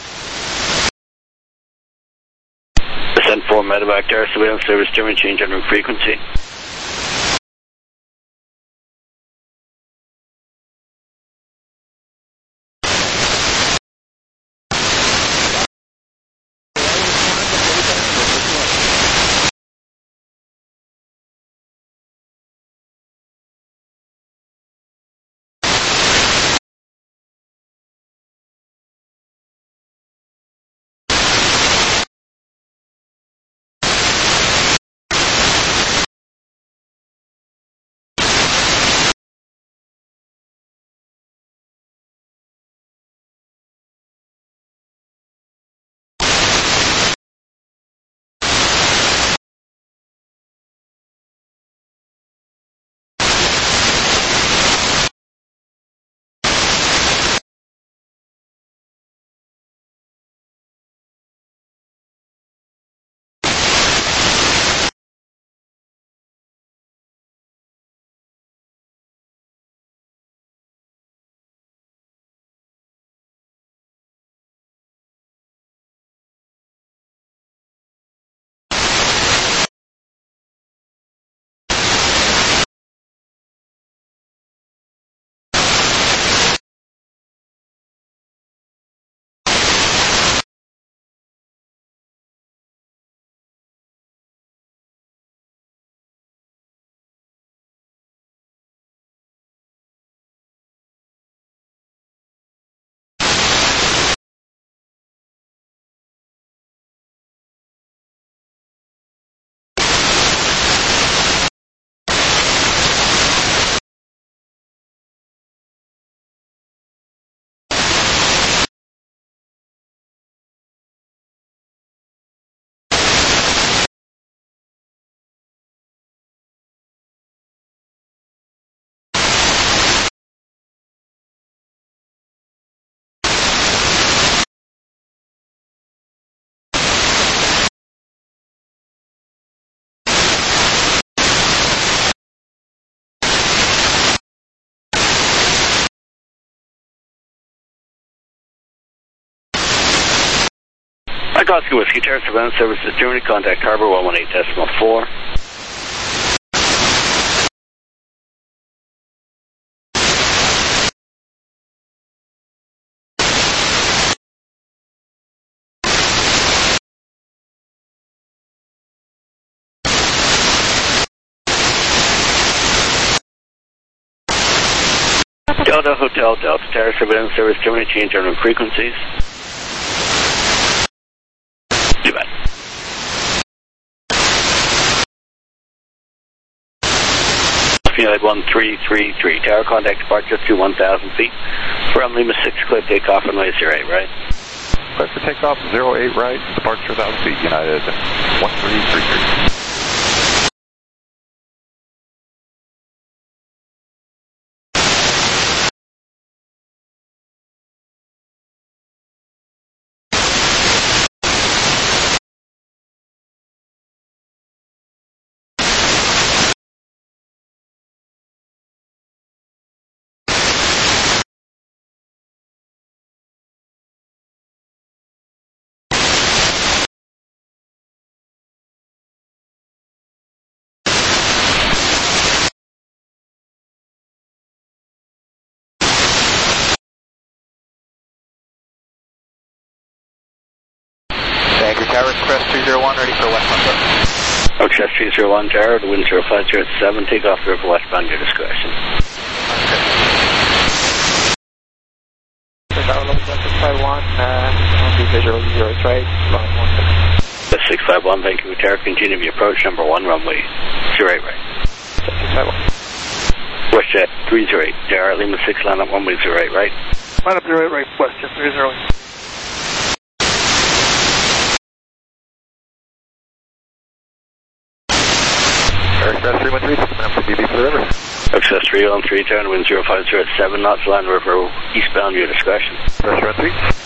Descent 4 medevac Terrace, surveillance service, German change en route frequency. Oscar Whiskey Terrace, surveillance services, Germany, contact Harbor 118.4. Delta Hotel, Delta Terrace, surveillance service, Germany, change on frequencies. Do that. Flight 1333, tower contact departure to 1,000 feet. From Lima 6, clear takeoff runway 08, right? Clear for takeoff 08 right, departure 1,000 feet, United 1333. Anchor Tower, Express 301, ready for westbound. Express 301, Tower, the wind 0507, takeoff clear for westbound, your discretion. Tower level 651, on the visual 0 right, long 1. 651, Vancouver Tower, continue to be approach number 1, runway 08 right. 651. WestJet 308, Tower, Lima 6, line up runway 08 right. Line up 08 right, WestJet 308. Express 313, coming up from BB for the river. Express 313, turn wind 0507 knots, line river eastbound, your discretion. Express 313.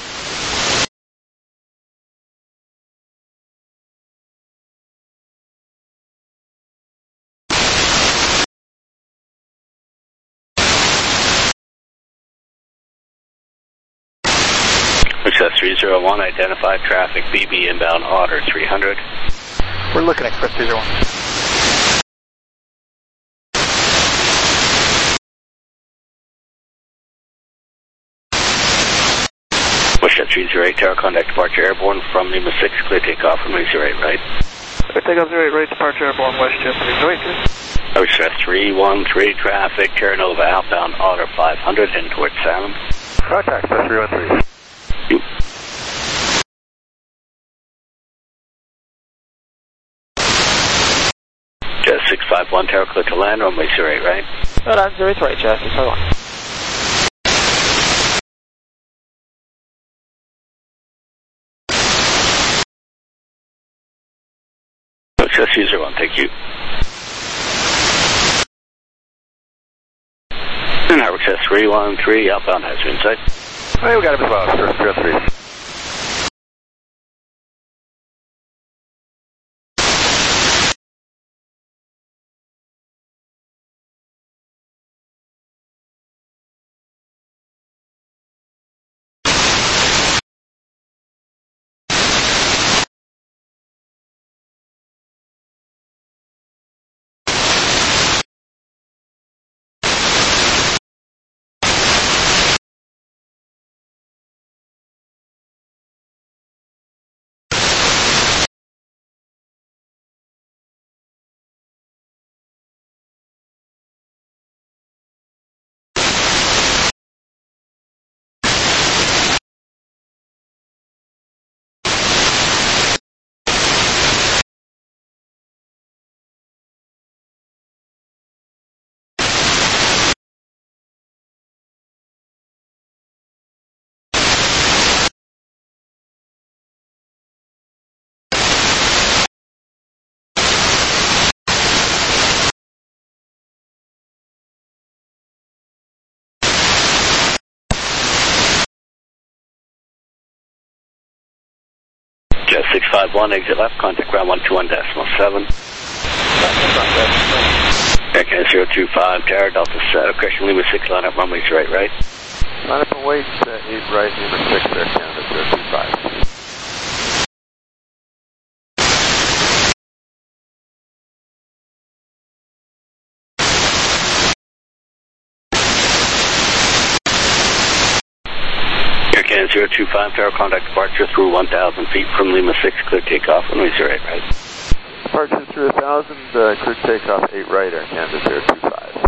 Access 301, identified traffic, BB inbound, order 300. We're looking at Express 301. Westjet 308, tower contact departure airborne from Lima 6, clear takeoff from 08 right. Takeoff 08 right, departure airborne, Westjet 308. Express 313, traffic, Terra Nova outbound, order 500, heading towards Salem. Contact Express 313. Jet 651, tower clear to land, runway 08 right. Well, that's 08 right, Jet 651. Access 301, thank you. And our access 313, outbound has been sight. Hey, we got him as well, Express 303. Jet 651, exit left, contact ground 121.7. Aircan 025, tower, Delta set, correction, Lima 6, line up, runway 08 right. Line up and wait, 8 right, Lima 6, Aircan 025. Aircan 025, tower, contact departure through 1,000 feet from Lima 6, clear takeoff, runway 08 right. Departure through 1,000, clear takeoff 8 right, Aircan 025.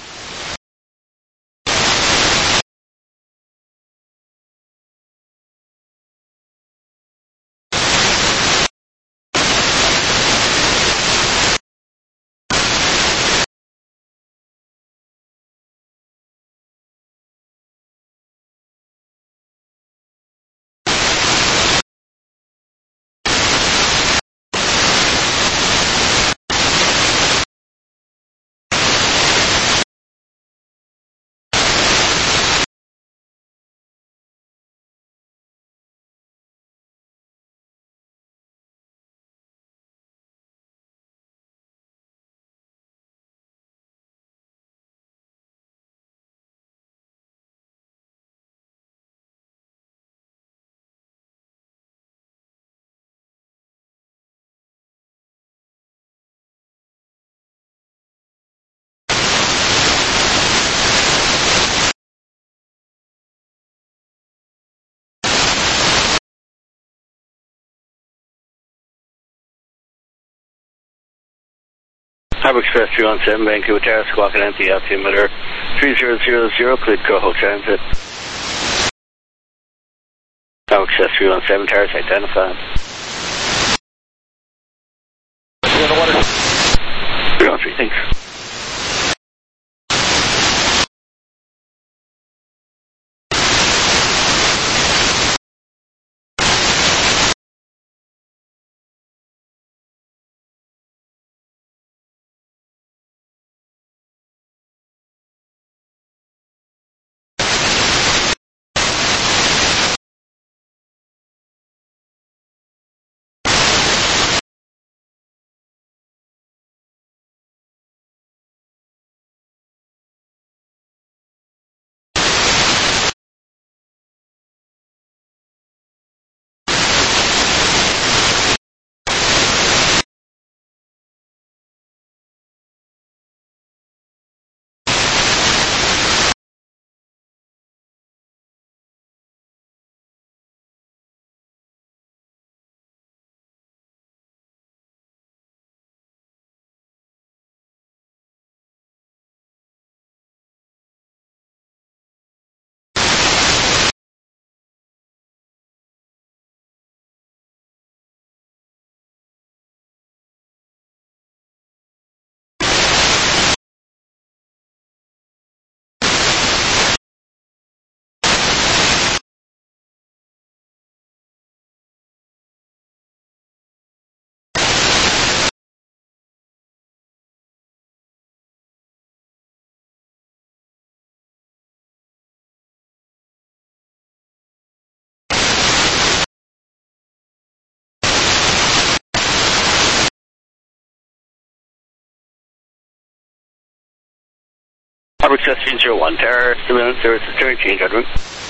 Harbor Express 317, Vancouver Tower, squawk and empty, altimeter 3000, cleared Coho Transit. Harbor Express 317, towers identified. 313, thanks. S301, Tower, surveillance service, turn change en route.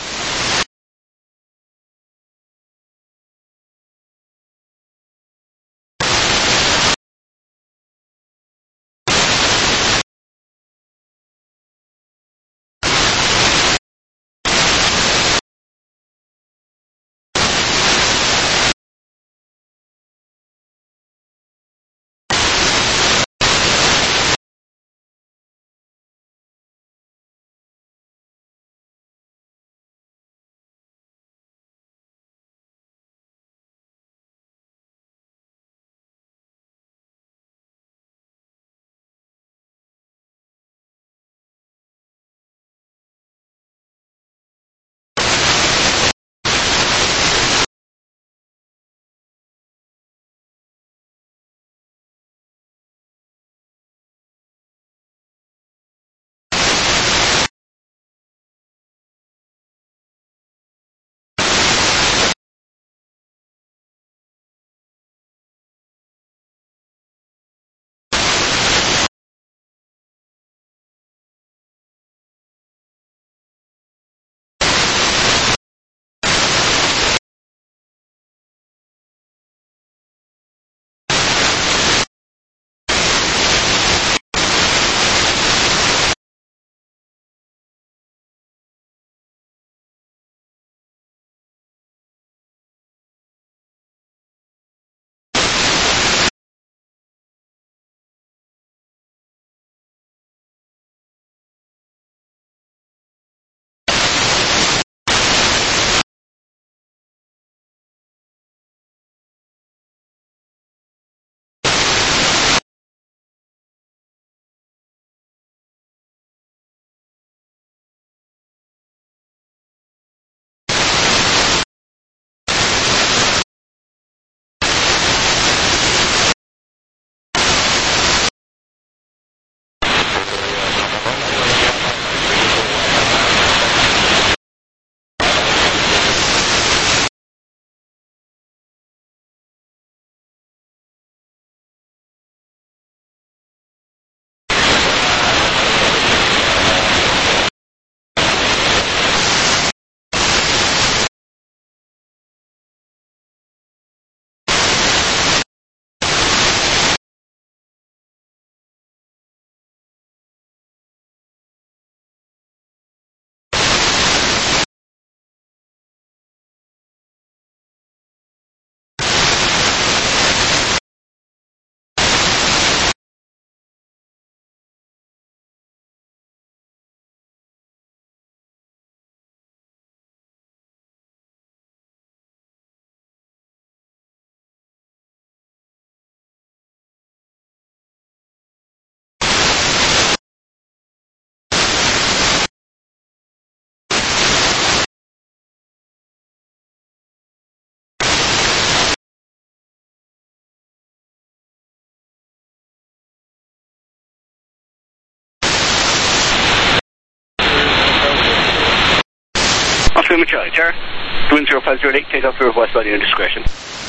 Oscar Charlie, Tower, Twin 0508, take off for westbound unit discretion.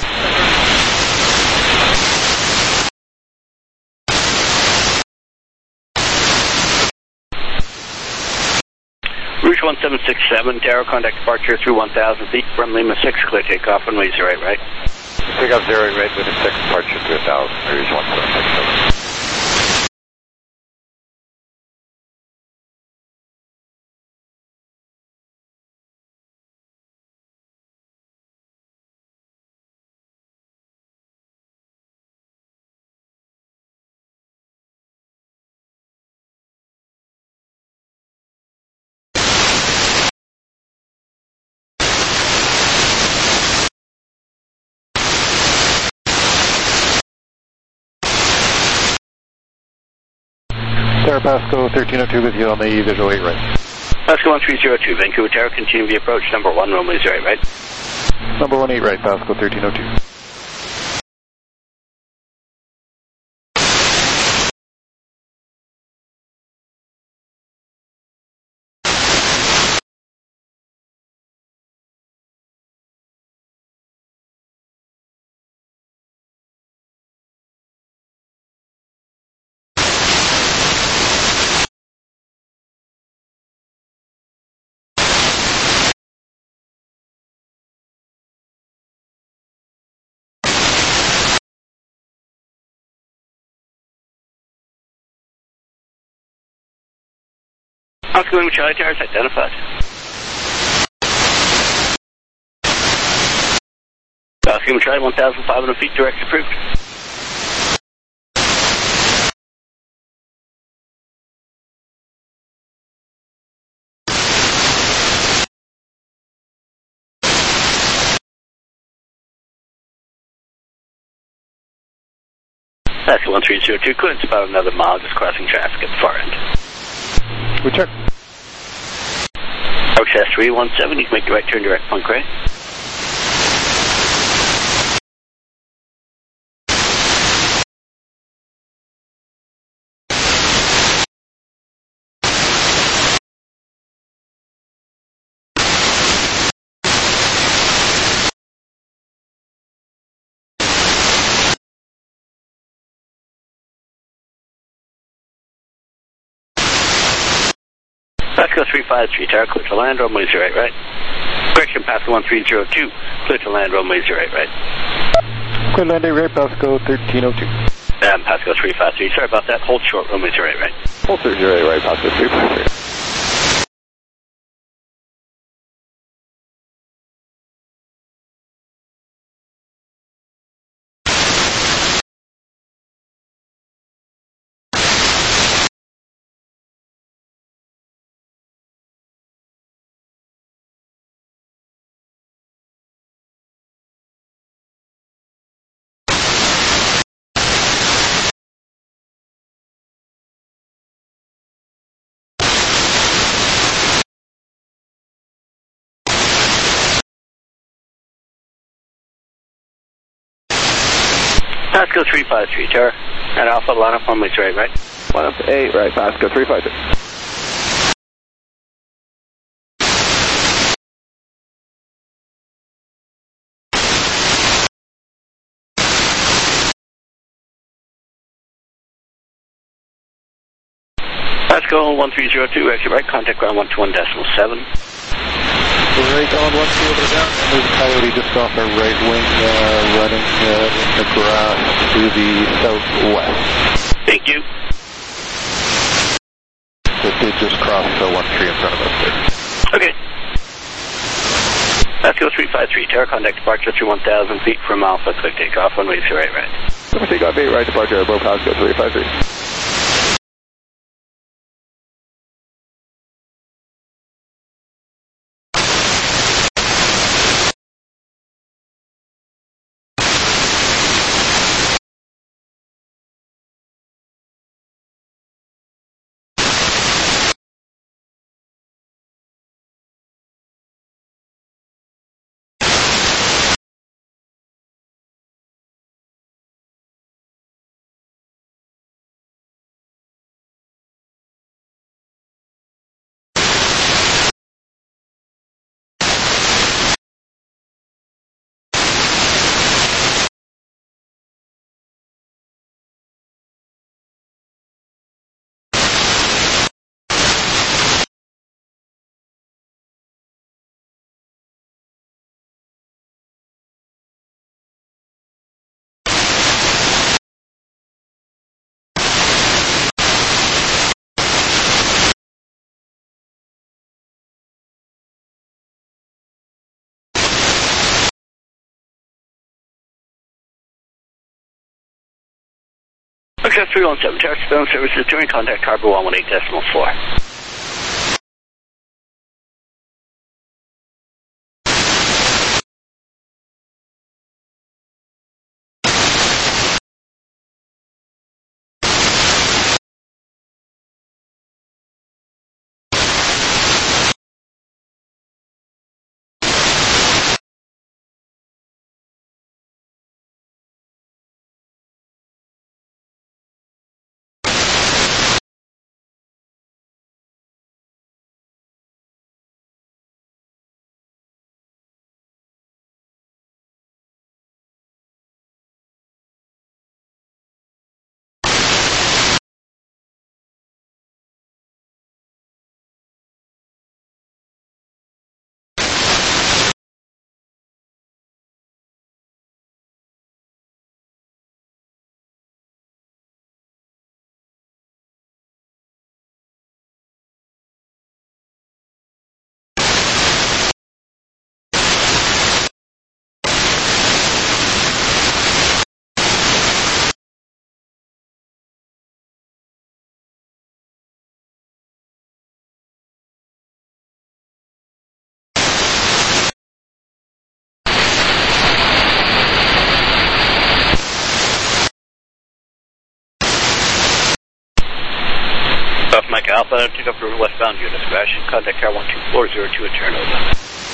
Rouge 1767, Tower, contact departure through 1,000 feet from Lima 6, clear takeoff, runway 08 right. Take off 08 right with a 6, departure to 1,000, Rouge 1767. Tower Pasco 1302 with you on the visual 8 right. Pasco 1302, Vancouver Tower, continue the approach, number 1, runway 08 right. Number 18 right, Pasco 1302. Oscar Lima Charlie Tower is identified. Oscar Lima Charlie, 1,500 feet, direct approved. That's 1302, clearance about another mile, just crossing traffic at the far end. Return. Access 317, you can make the right turn direct Point Grey. Pasco 353, tower, clear to land, runway 08 right. Correction, Pasco 1302, clear to land, runway 08 right. Clear land, right, Pasco 1302. Pasco 353, sorry about that, hold short, runway 08 right. Hold 08 right, Pasco 353. Pasco 353, tower, at Alpha, line up runway 08 right. Line up 8 right, Pasco 353. Pasco 1302, exit right, contact ground 121.7. Right on 1 over the ground. There's a Coyote just off our right wing, running in the grass to the southwest. Thank you. So it did just cross the 13 in front of us there. Okay. Pasco 353, tower, contact departure through 1,000 feet from Alpha, click takeoff, runway 08 right. Takeoff 8 right, departure above Pasco 353. Access 317, tower, stone services, touring, contact harbor 118.4. Alpha, take up for westbound unit crash. Contact Tower 12402 at turn over.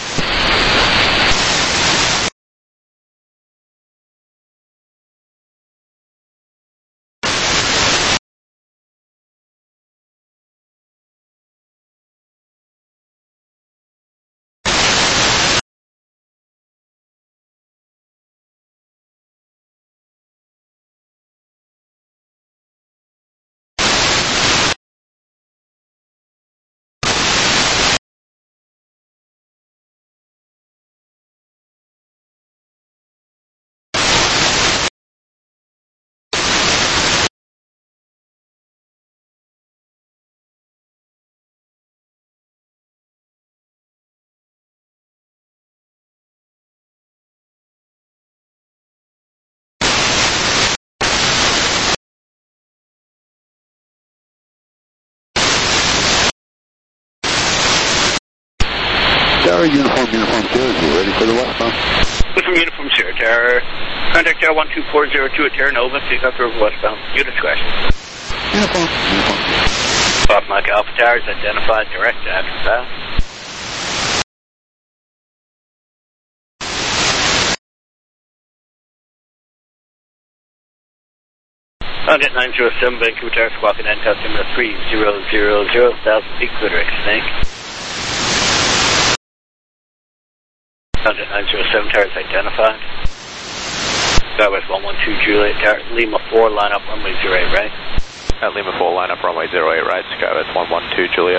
Tower Uniform 2, ready for the westbound. From Uniform Sierra Tower. Contact Tower 12402 at Terra Nova, pick up for westbound unit crash. Uniform. Pop Mike Alpha Tower is identified direct after pass. Contact 907 Vancouver Tower, squawk and customer 3000, 1000 feet, clear direct snake. Contact 907 Tower is identified. Skywest 112 Juliet Tower, Lima 4, line up runway 08 right. At Lima 4, line up runway 08 right, Skywest 112 Juliet.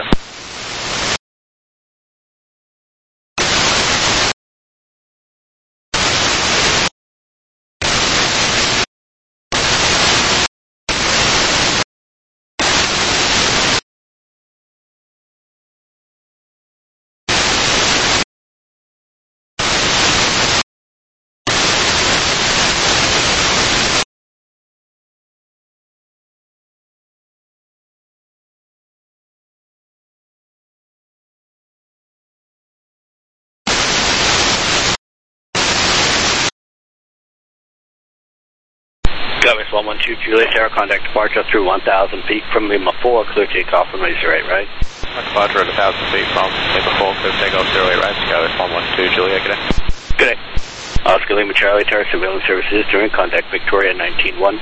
Skywest 112 Juliet Tower, contact departure through 1000 feet from Lima 4, clear takeoff runway 08 right. Departure at 1000 feet from Lima 4, clear takeoff 08 right, Skywest 112 Juliet, good day. Good day. Oscar Lima Charlie Tower, surveillance services during contact Victoria 191.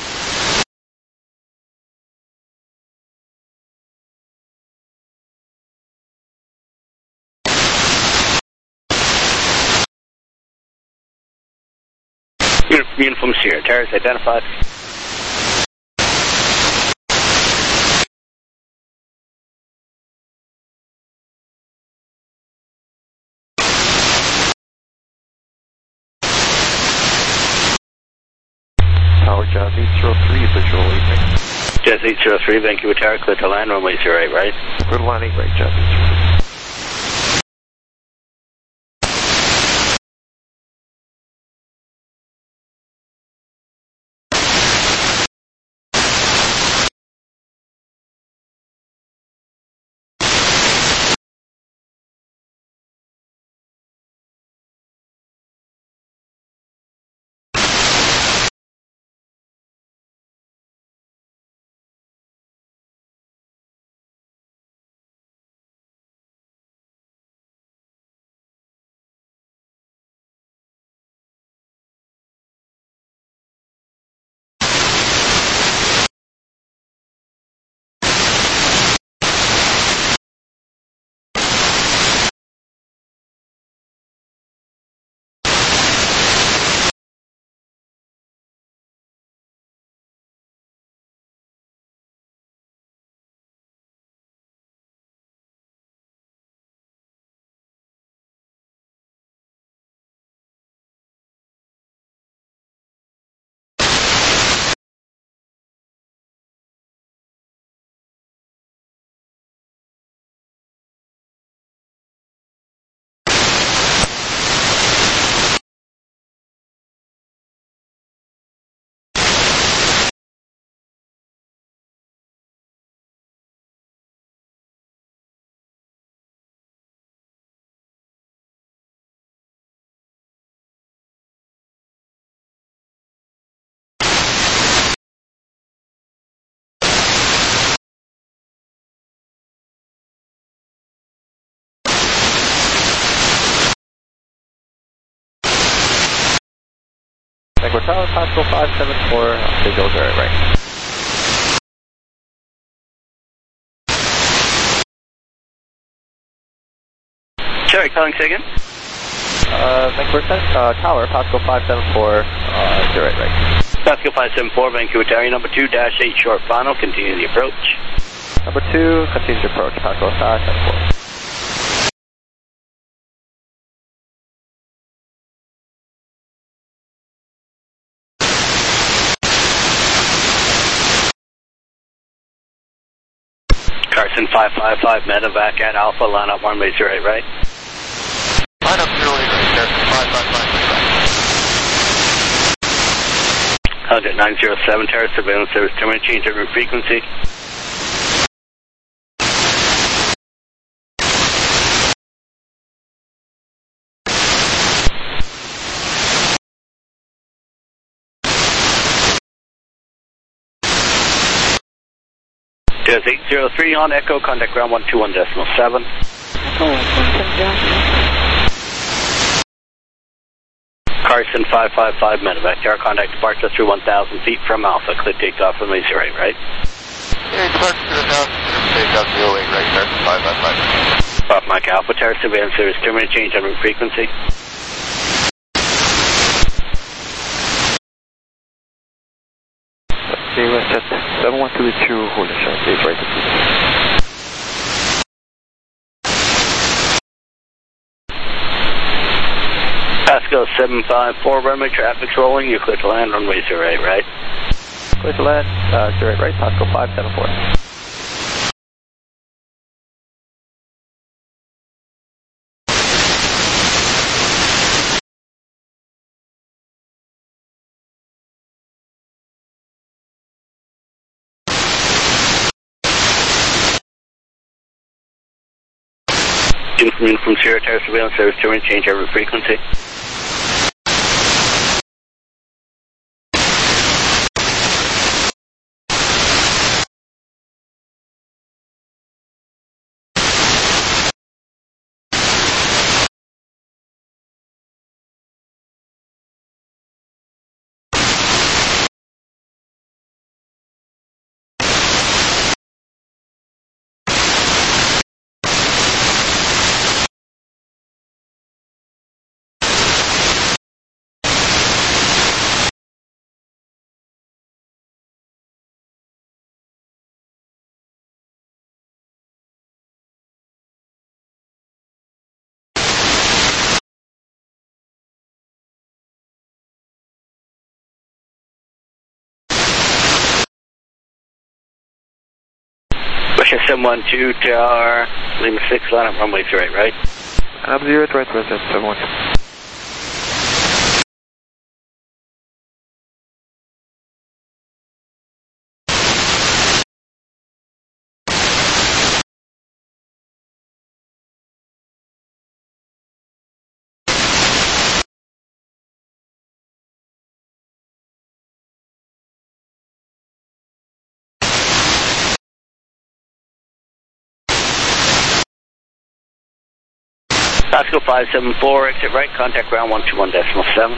Uniform Sierra Tower is identified. Tower Jazz 803, visual evening. Jazz 803, Vancouver Tower, clear to land, runway 08 right. Good landing, right, Jazz 803. Bangalore Tower, Pascal 574, visual 0 right. Sorry, calling second. Vancouver Tower, Pascal 574, 0 right. Pascal 574, Vancouver Tower, number 2-8 short final, continue the approach. Number 2, continue to approach, Pascal 574. Carson 555, medevac at Alpha, line up runway 08 right. Line up 08 right, Carson 555. 907, Tower surveillance service, terminate, change of route frequency. There's 803 on Echo, contact ground 121.7. Carson 555, medevac, tower contact departure through 1,000 feet from Alpha, clear takeoff from runway 08 right. Yeah, departure to the 1,000 feet, takeoff 08 right, Carson 555. Pop Mike Alpha, tower surveillance service, terminate, change en route frequency. JWestJet 7122, hold a short wave right to Pascal 754, runway traffic's rolling, you're clear to land, runway 08 right. Clear to land, 0 right, Pascal 574. From Sierra Tower surveillance service, terminate, change en route frequency. Russia 712, tower, Lima 6, line up runway 08 right. Up 0 right, Westjet 712. Pascal 574, exit right, contact ground 121.7.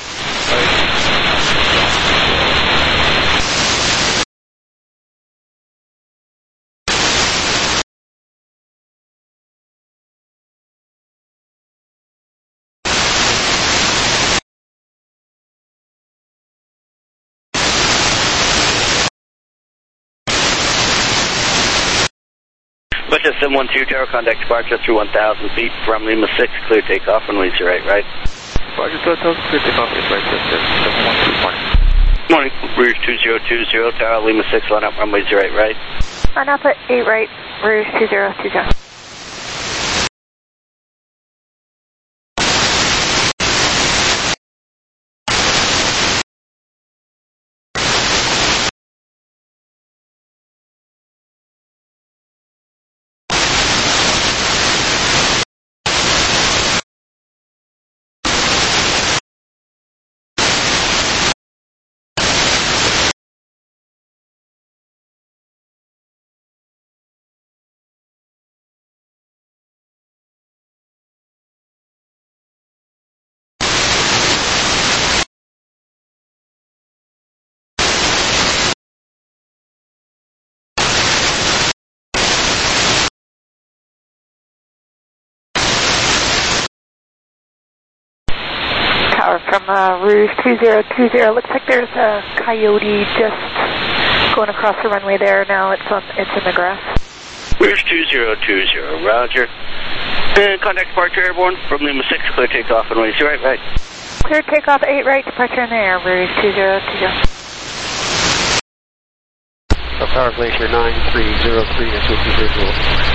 Russia 712, tower contact departure through 1,000 feet from Lima 6, clear takeoff, runway 08 right. Roger, 12,000, clear takeoff, 8 right, Westjet 712, morning. Morning, Rouge 2020, tower Lima 6, line up runway 08 right. Line up at 8 right, Rouge 2020. Tower from Rouge 2020. Looks like there's a Coyote just going across the runway there now. It's in the grass. Rouge 2020, roger. And contact departure airborne from Lima 6, clear takeoff and runway 0 right. Clear takeoff 8 right, departure in the air, Rouge 2020. Tower Glacier 9303 is with you visual.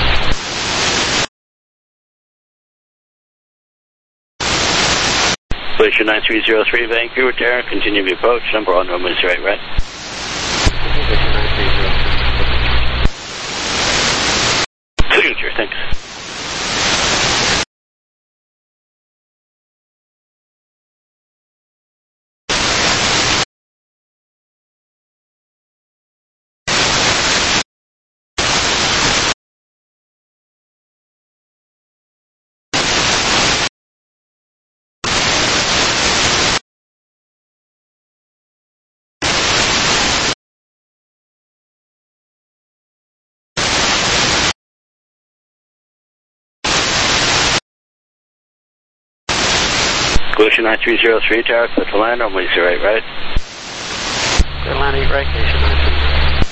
Glacier 9303, Vancouver Terra, continue the approach, number on runway 0 right. Glacier 9303. Signature, thanks. Glacier 9303, Tower, clear to land, runway 0 right. Clear to land 8 right, Glacier 9303.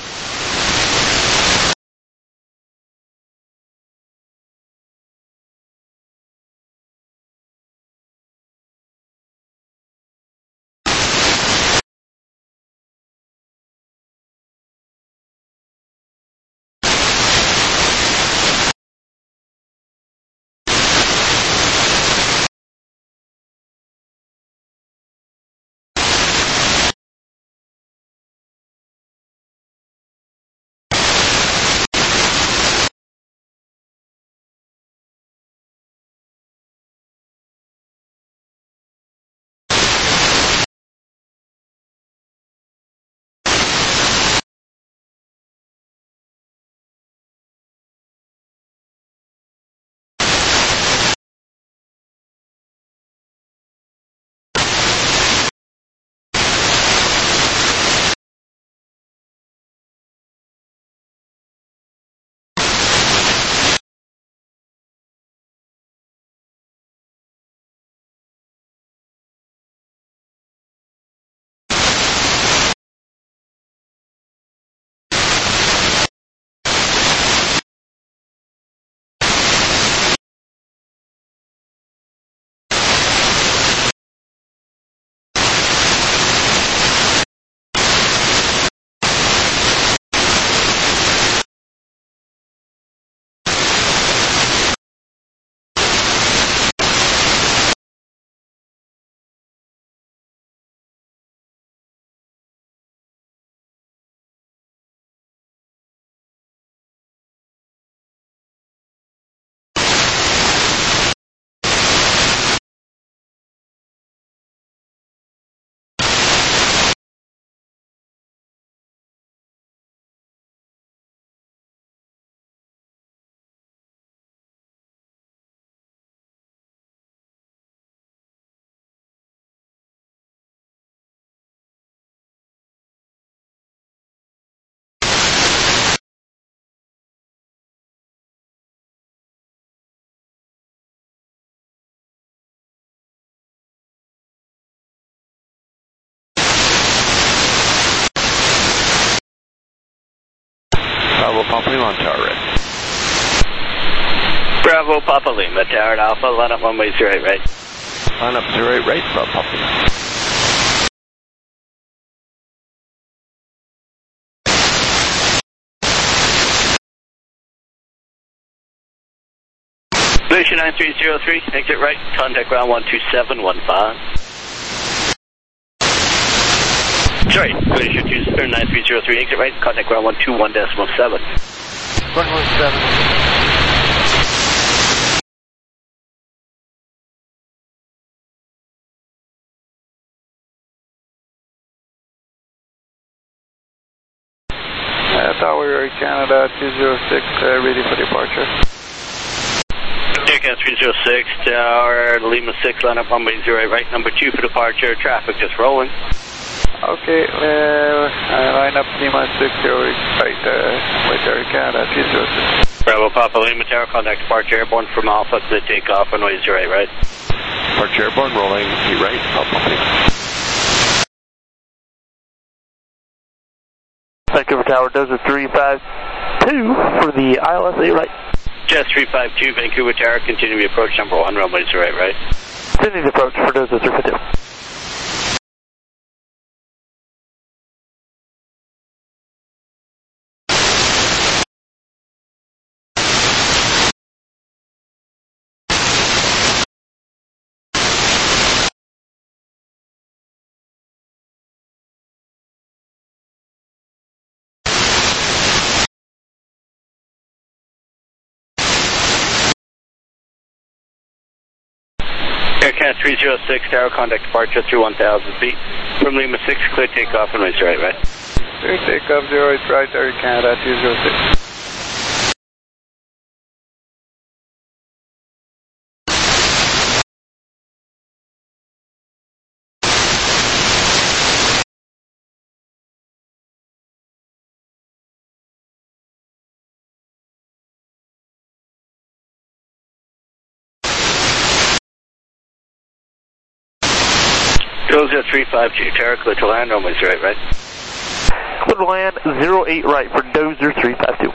Bravo Papa Lima on tower red. Bravo Papa Lima, Tower at Alpha, line up runway 0 right. Line up 0 right, Bravo Papa Lima. Glacier 9303, exit right, contact ground 12715. Sorry, Glacier 9303, exit right, contact ground 121.7. 117. Tower Canada 206, ready for departure. Aircraft 306, Tower Lima 6, line up runway 0 right, number 2 for departure, traffic just rolling. Okay, line up Lima 6 0 right with Air Canada 206. Bravo Papa Lima Tower, contact departure airborne from Alpha, clear takeoff, runway 08 right. Departure airborne, rolling 8 right, Alpha Lima. Vancouver Tower, Dozer 352 for the ILS 8 right. Jazz 352, Vancouver Tower, continue approach number 1, runway 08 right. Continue the approach for Dozer 352. Aircat 306, Tower, contact departure through 1,000 feet. From Lima 6, clear takeoff, runway 08 right. Clear takeoff 08 right, Air Canada 206. Dozer 352, Tower, clear to land, runway 08 right. Clear to land 08 right for Dozer 352.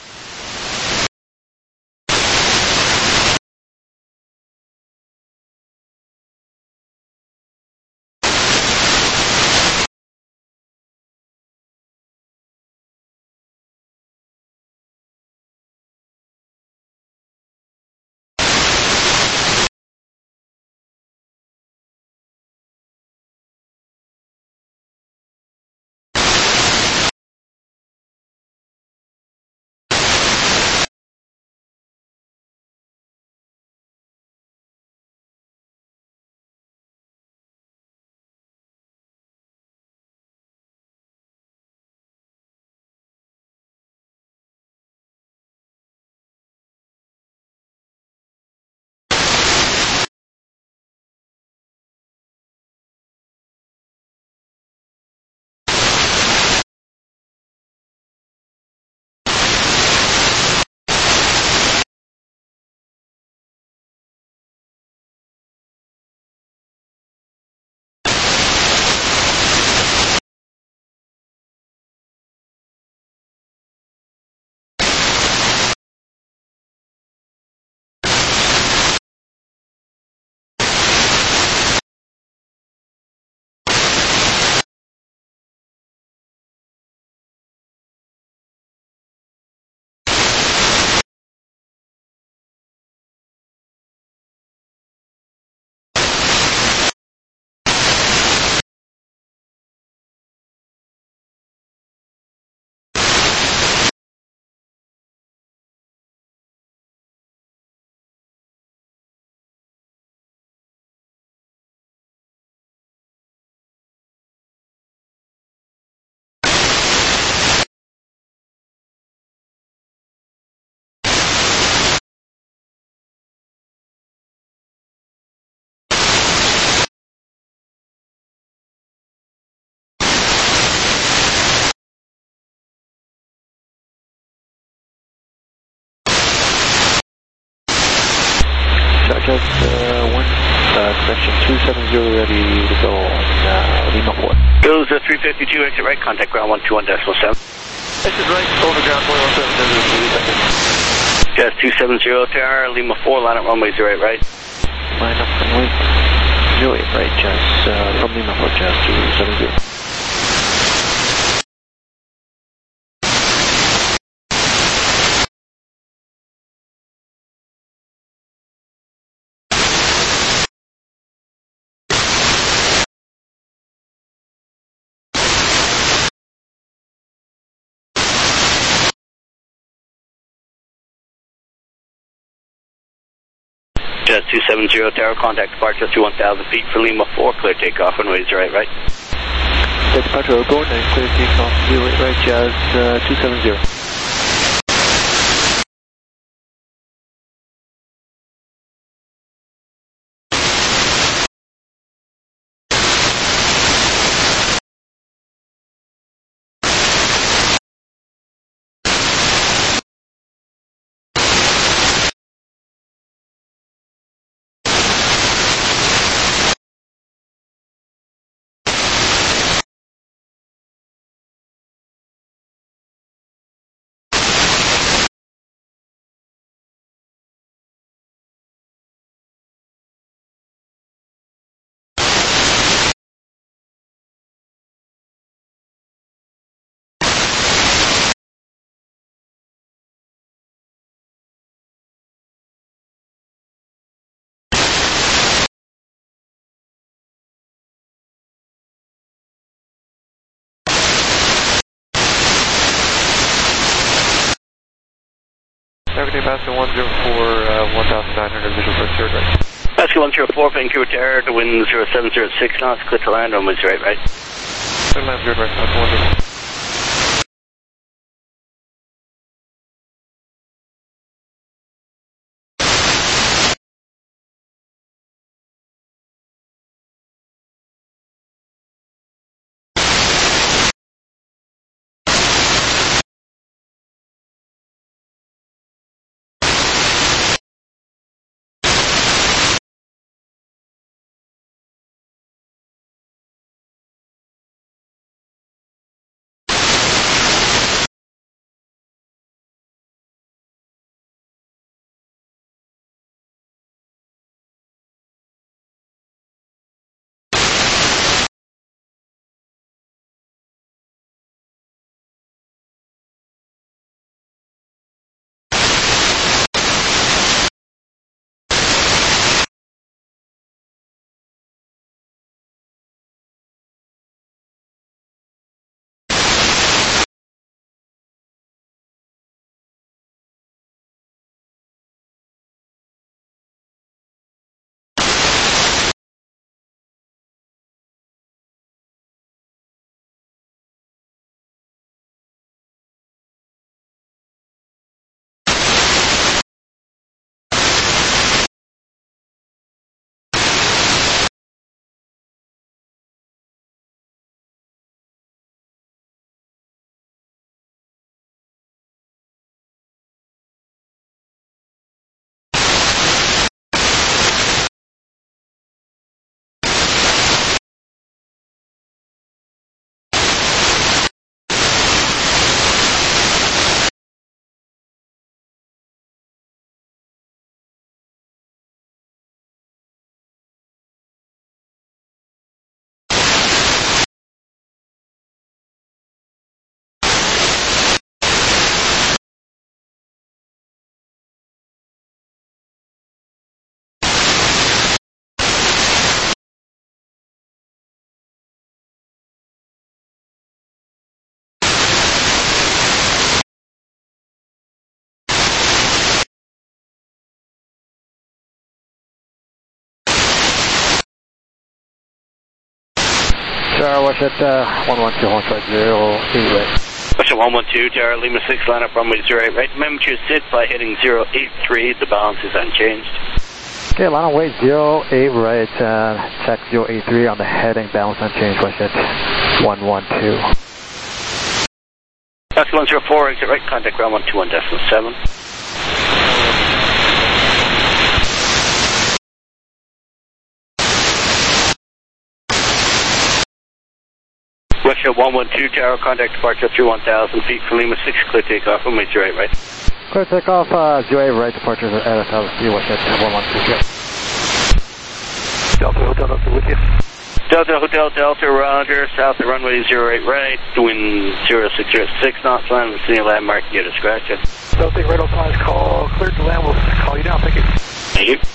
Section 270 ready to go on Lima 4. Dozer 352, exit right, contact ground 121.7. Exit right, over ground 117, Jazz 270, Tower, Lima 4, line up runway 08 right. Line up runway 08 right, Jazz, from Lima 4, Jazz 270. Jazz 270, Tower, contact departure through 1,000 feet for Lima 4, clear takeoff, runway 08 right. Departure airborne and clear takeoff 08 right, Jazz 270. Everything Basket 104, 1,900, visual for third right. Basket 104, Vancouver Tower, the wind 0706 knots, clear to land, runway 08 right. Clear to land, third right, Basket 104. Tower, watch at 112.50, right. Watch at 112, Tower, Lima 6, line up runway 08 right. Remember to sit by heading 083, the balance is unchanged. Okay, line away 08 right, check 083 on the heading, balance unchanged, watch at 112. Basket 104, exit right, contact ground 121.7. Russia 112 Tower, contact departure through 1,000 feet from Lima 6, clear takeoff, runway 08 right. Clear takeoff, 08 right, departure at 1,000 feet, watch at 112. Delta Hotel, Delta with you. Delta Hotel, Delta, Roger, south of runway 08 right, wind 0606 knots, land with senior landmark, get a scratch it. Delta right on time, call, clear to land, we'll call you down, thank you. Thank you.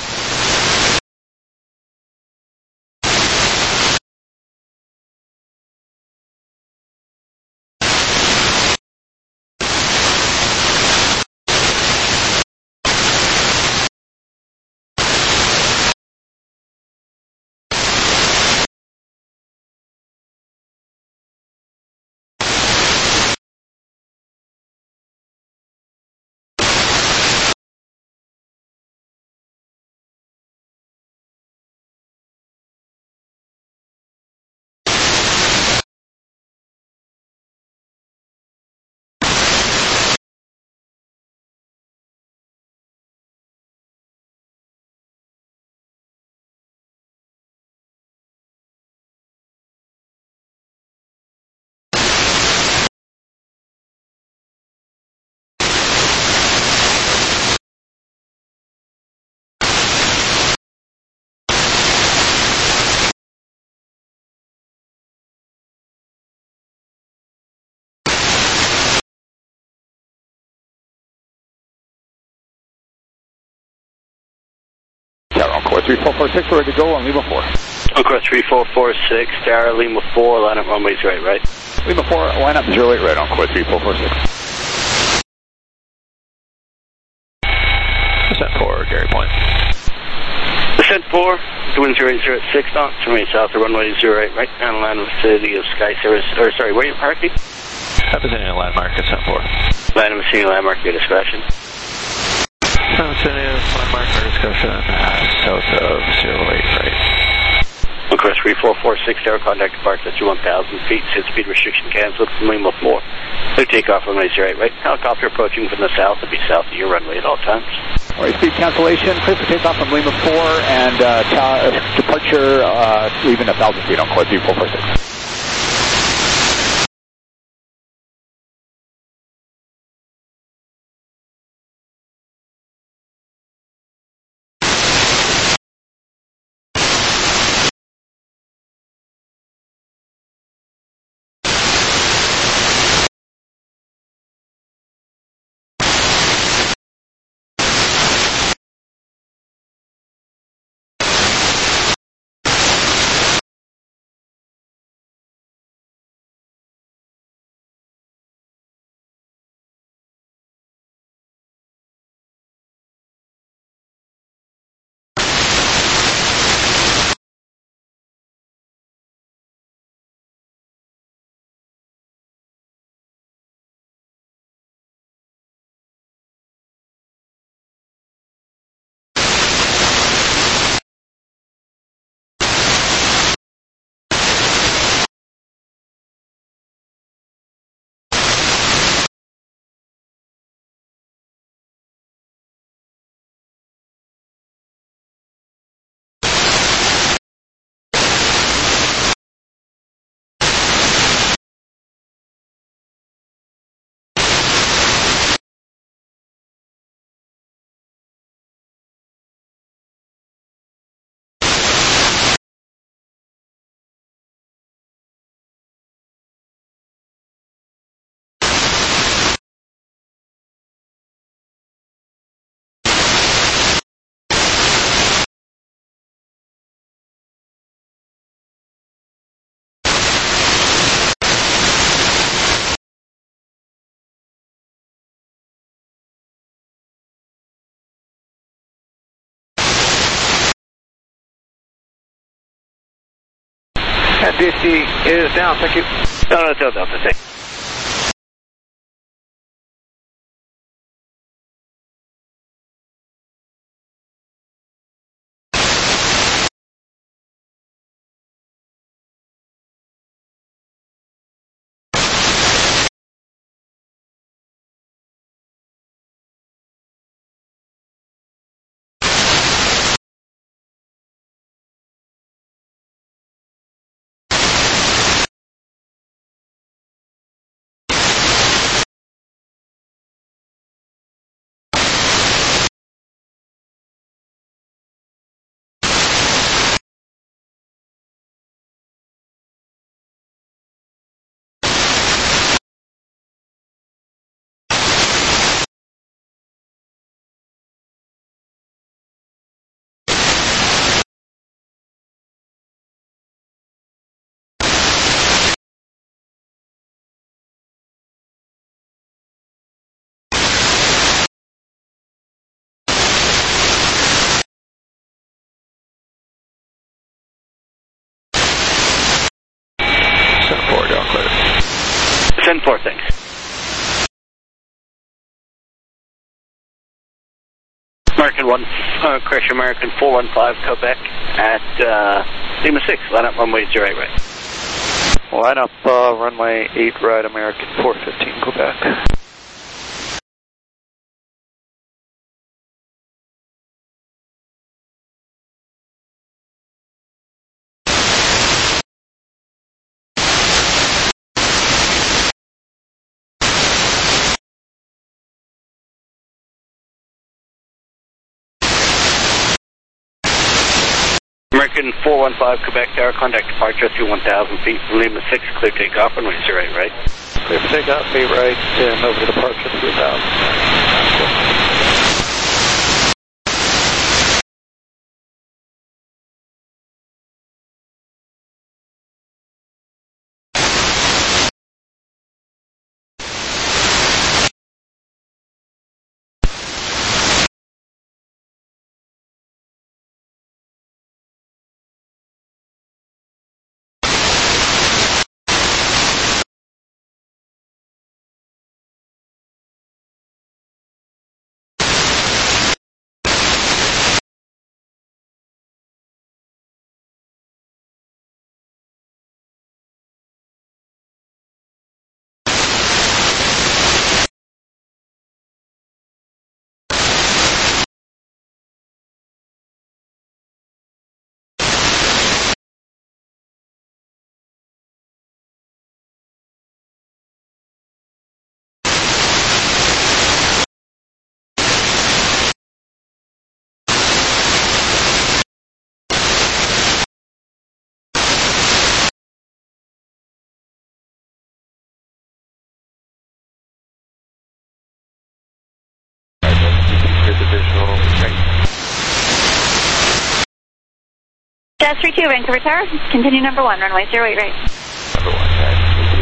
Encore 3446, we're ready to go on Lima 4. Encore 3446, Tower, Lima 4, line up runway 08 right. Lima 4, line up 08 right, Encore 3446. point. Descent 4, wind 080 at 6 knots, remain south of runway 08, right on line with the city of Sky Service, or sorry, where are you parking? Vicinity landmark, Descent 4. Land of vicinity landmark, your discretion. Vicinity landmark, our discussion, south of 08, right. Request 3446, tower contact departure at 1,000 feet, set speed restriction canceled from Lima 4. Clear takeoff runway 08, right. Helicopter approaching from the south will be south of your runway at all times. Alright, speed cancellation, clear for takeoff from Lima 4 and departure leaving 1,000 feet on course 3446. DST is down, thank you. No, it's Delta, thank you. Descent 4, thanks. American 1, correction, American 415, Quebec at Lima 6, line up runway 08 right. Line up runway 8 right, American 415, Quebec. American 415, Quebec Tower, contact departure through 1,000 feet from Lima 6, clear takeoff, runway 08 right. Clear for takeoff, 8 right, and over to departure through 1,000. straight. Jazz 32, Vancouver Tower. Continue number 1, runway 08 right. Number 1, Jazz 32.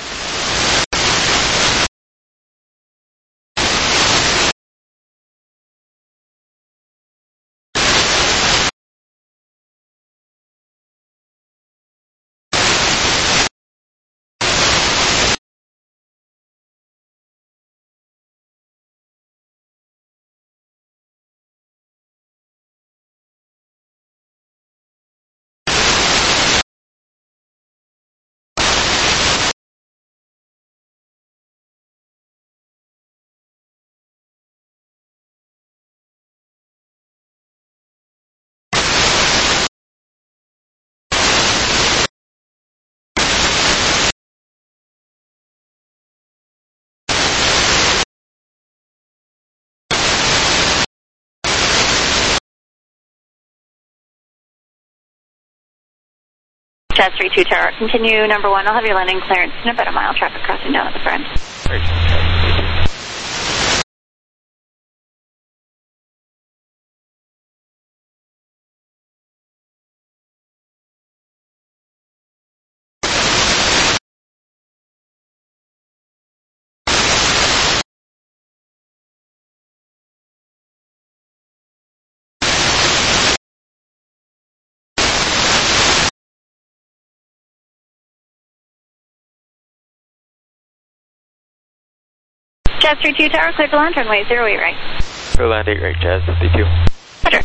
Jazz 32 Tower, continue number 1. I'll have your landing clearance in about a mile. Traffic crossing down at the front. Great. Jazz 32. Jazz 32 Tower, clear to land, runway 08 right. Clear land 8 right, Jazz 52. Roger.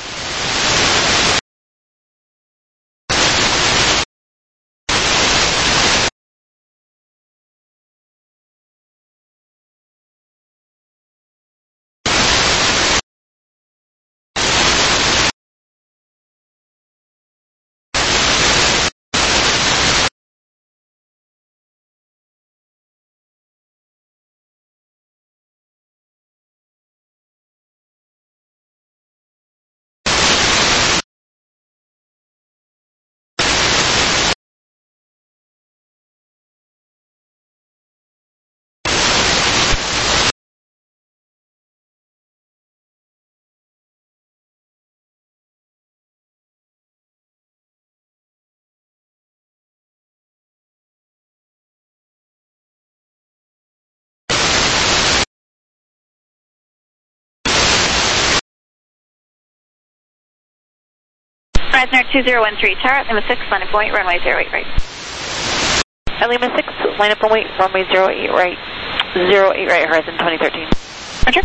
Fresno 2013 Tower, Lima 6, line up point, runway 08 right. Lima 6, line up and wait, runway 08 right. 08 right, horizon 2013. Roger.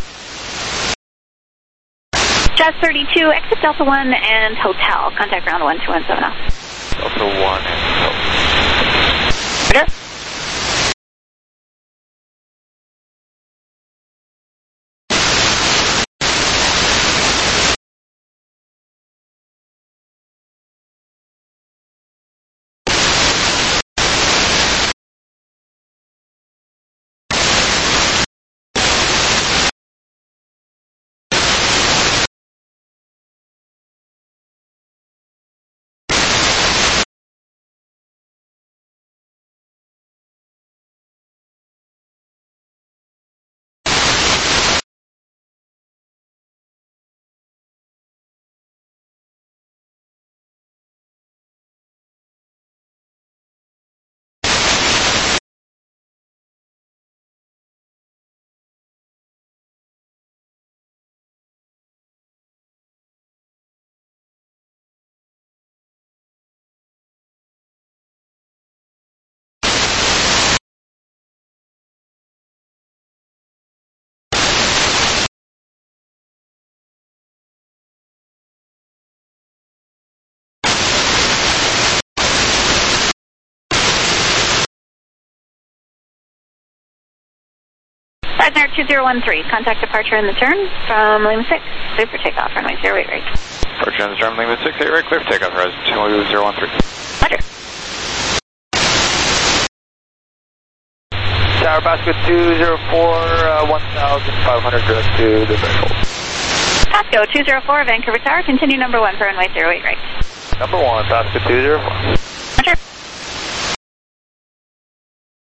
Jazz 32, exit Delta 1 and hotel. Contact ground 1217 off. Delta 1 and hotel. Roger. Fresno 2013, contact departure in the turn from Lima 6, clear for takeoff, runway 08 right. Departure on the turn, Lima 6, 8 right, clear for takeoff, horizon 2013. Roger. Tower Pasco 204, 1,500 direct to the threshold. Pasco 204, Vancouver Tower, continue number 1 for runway 08 right. Number 1, Pasco 204.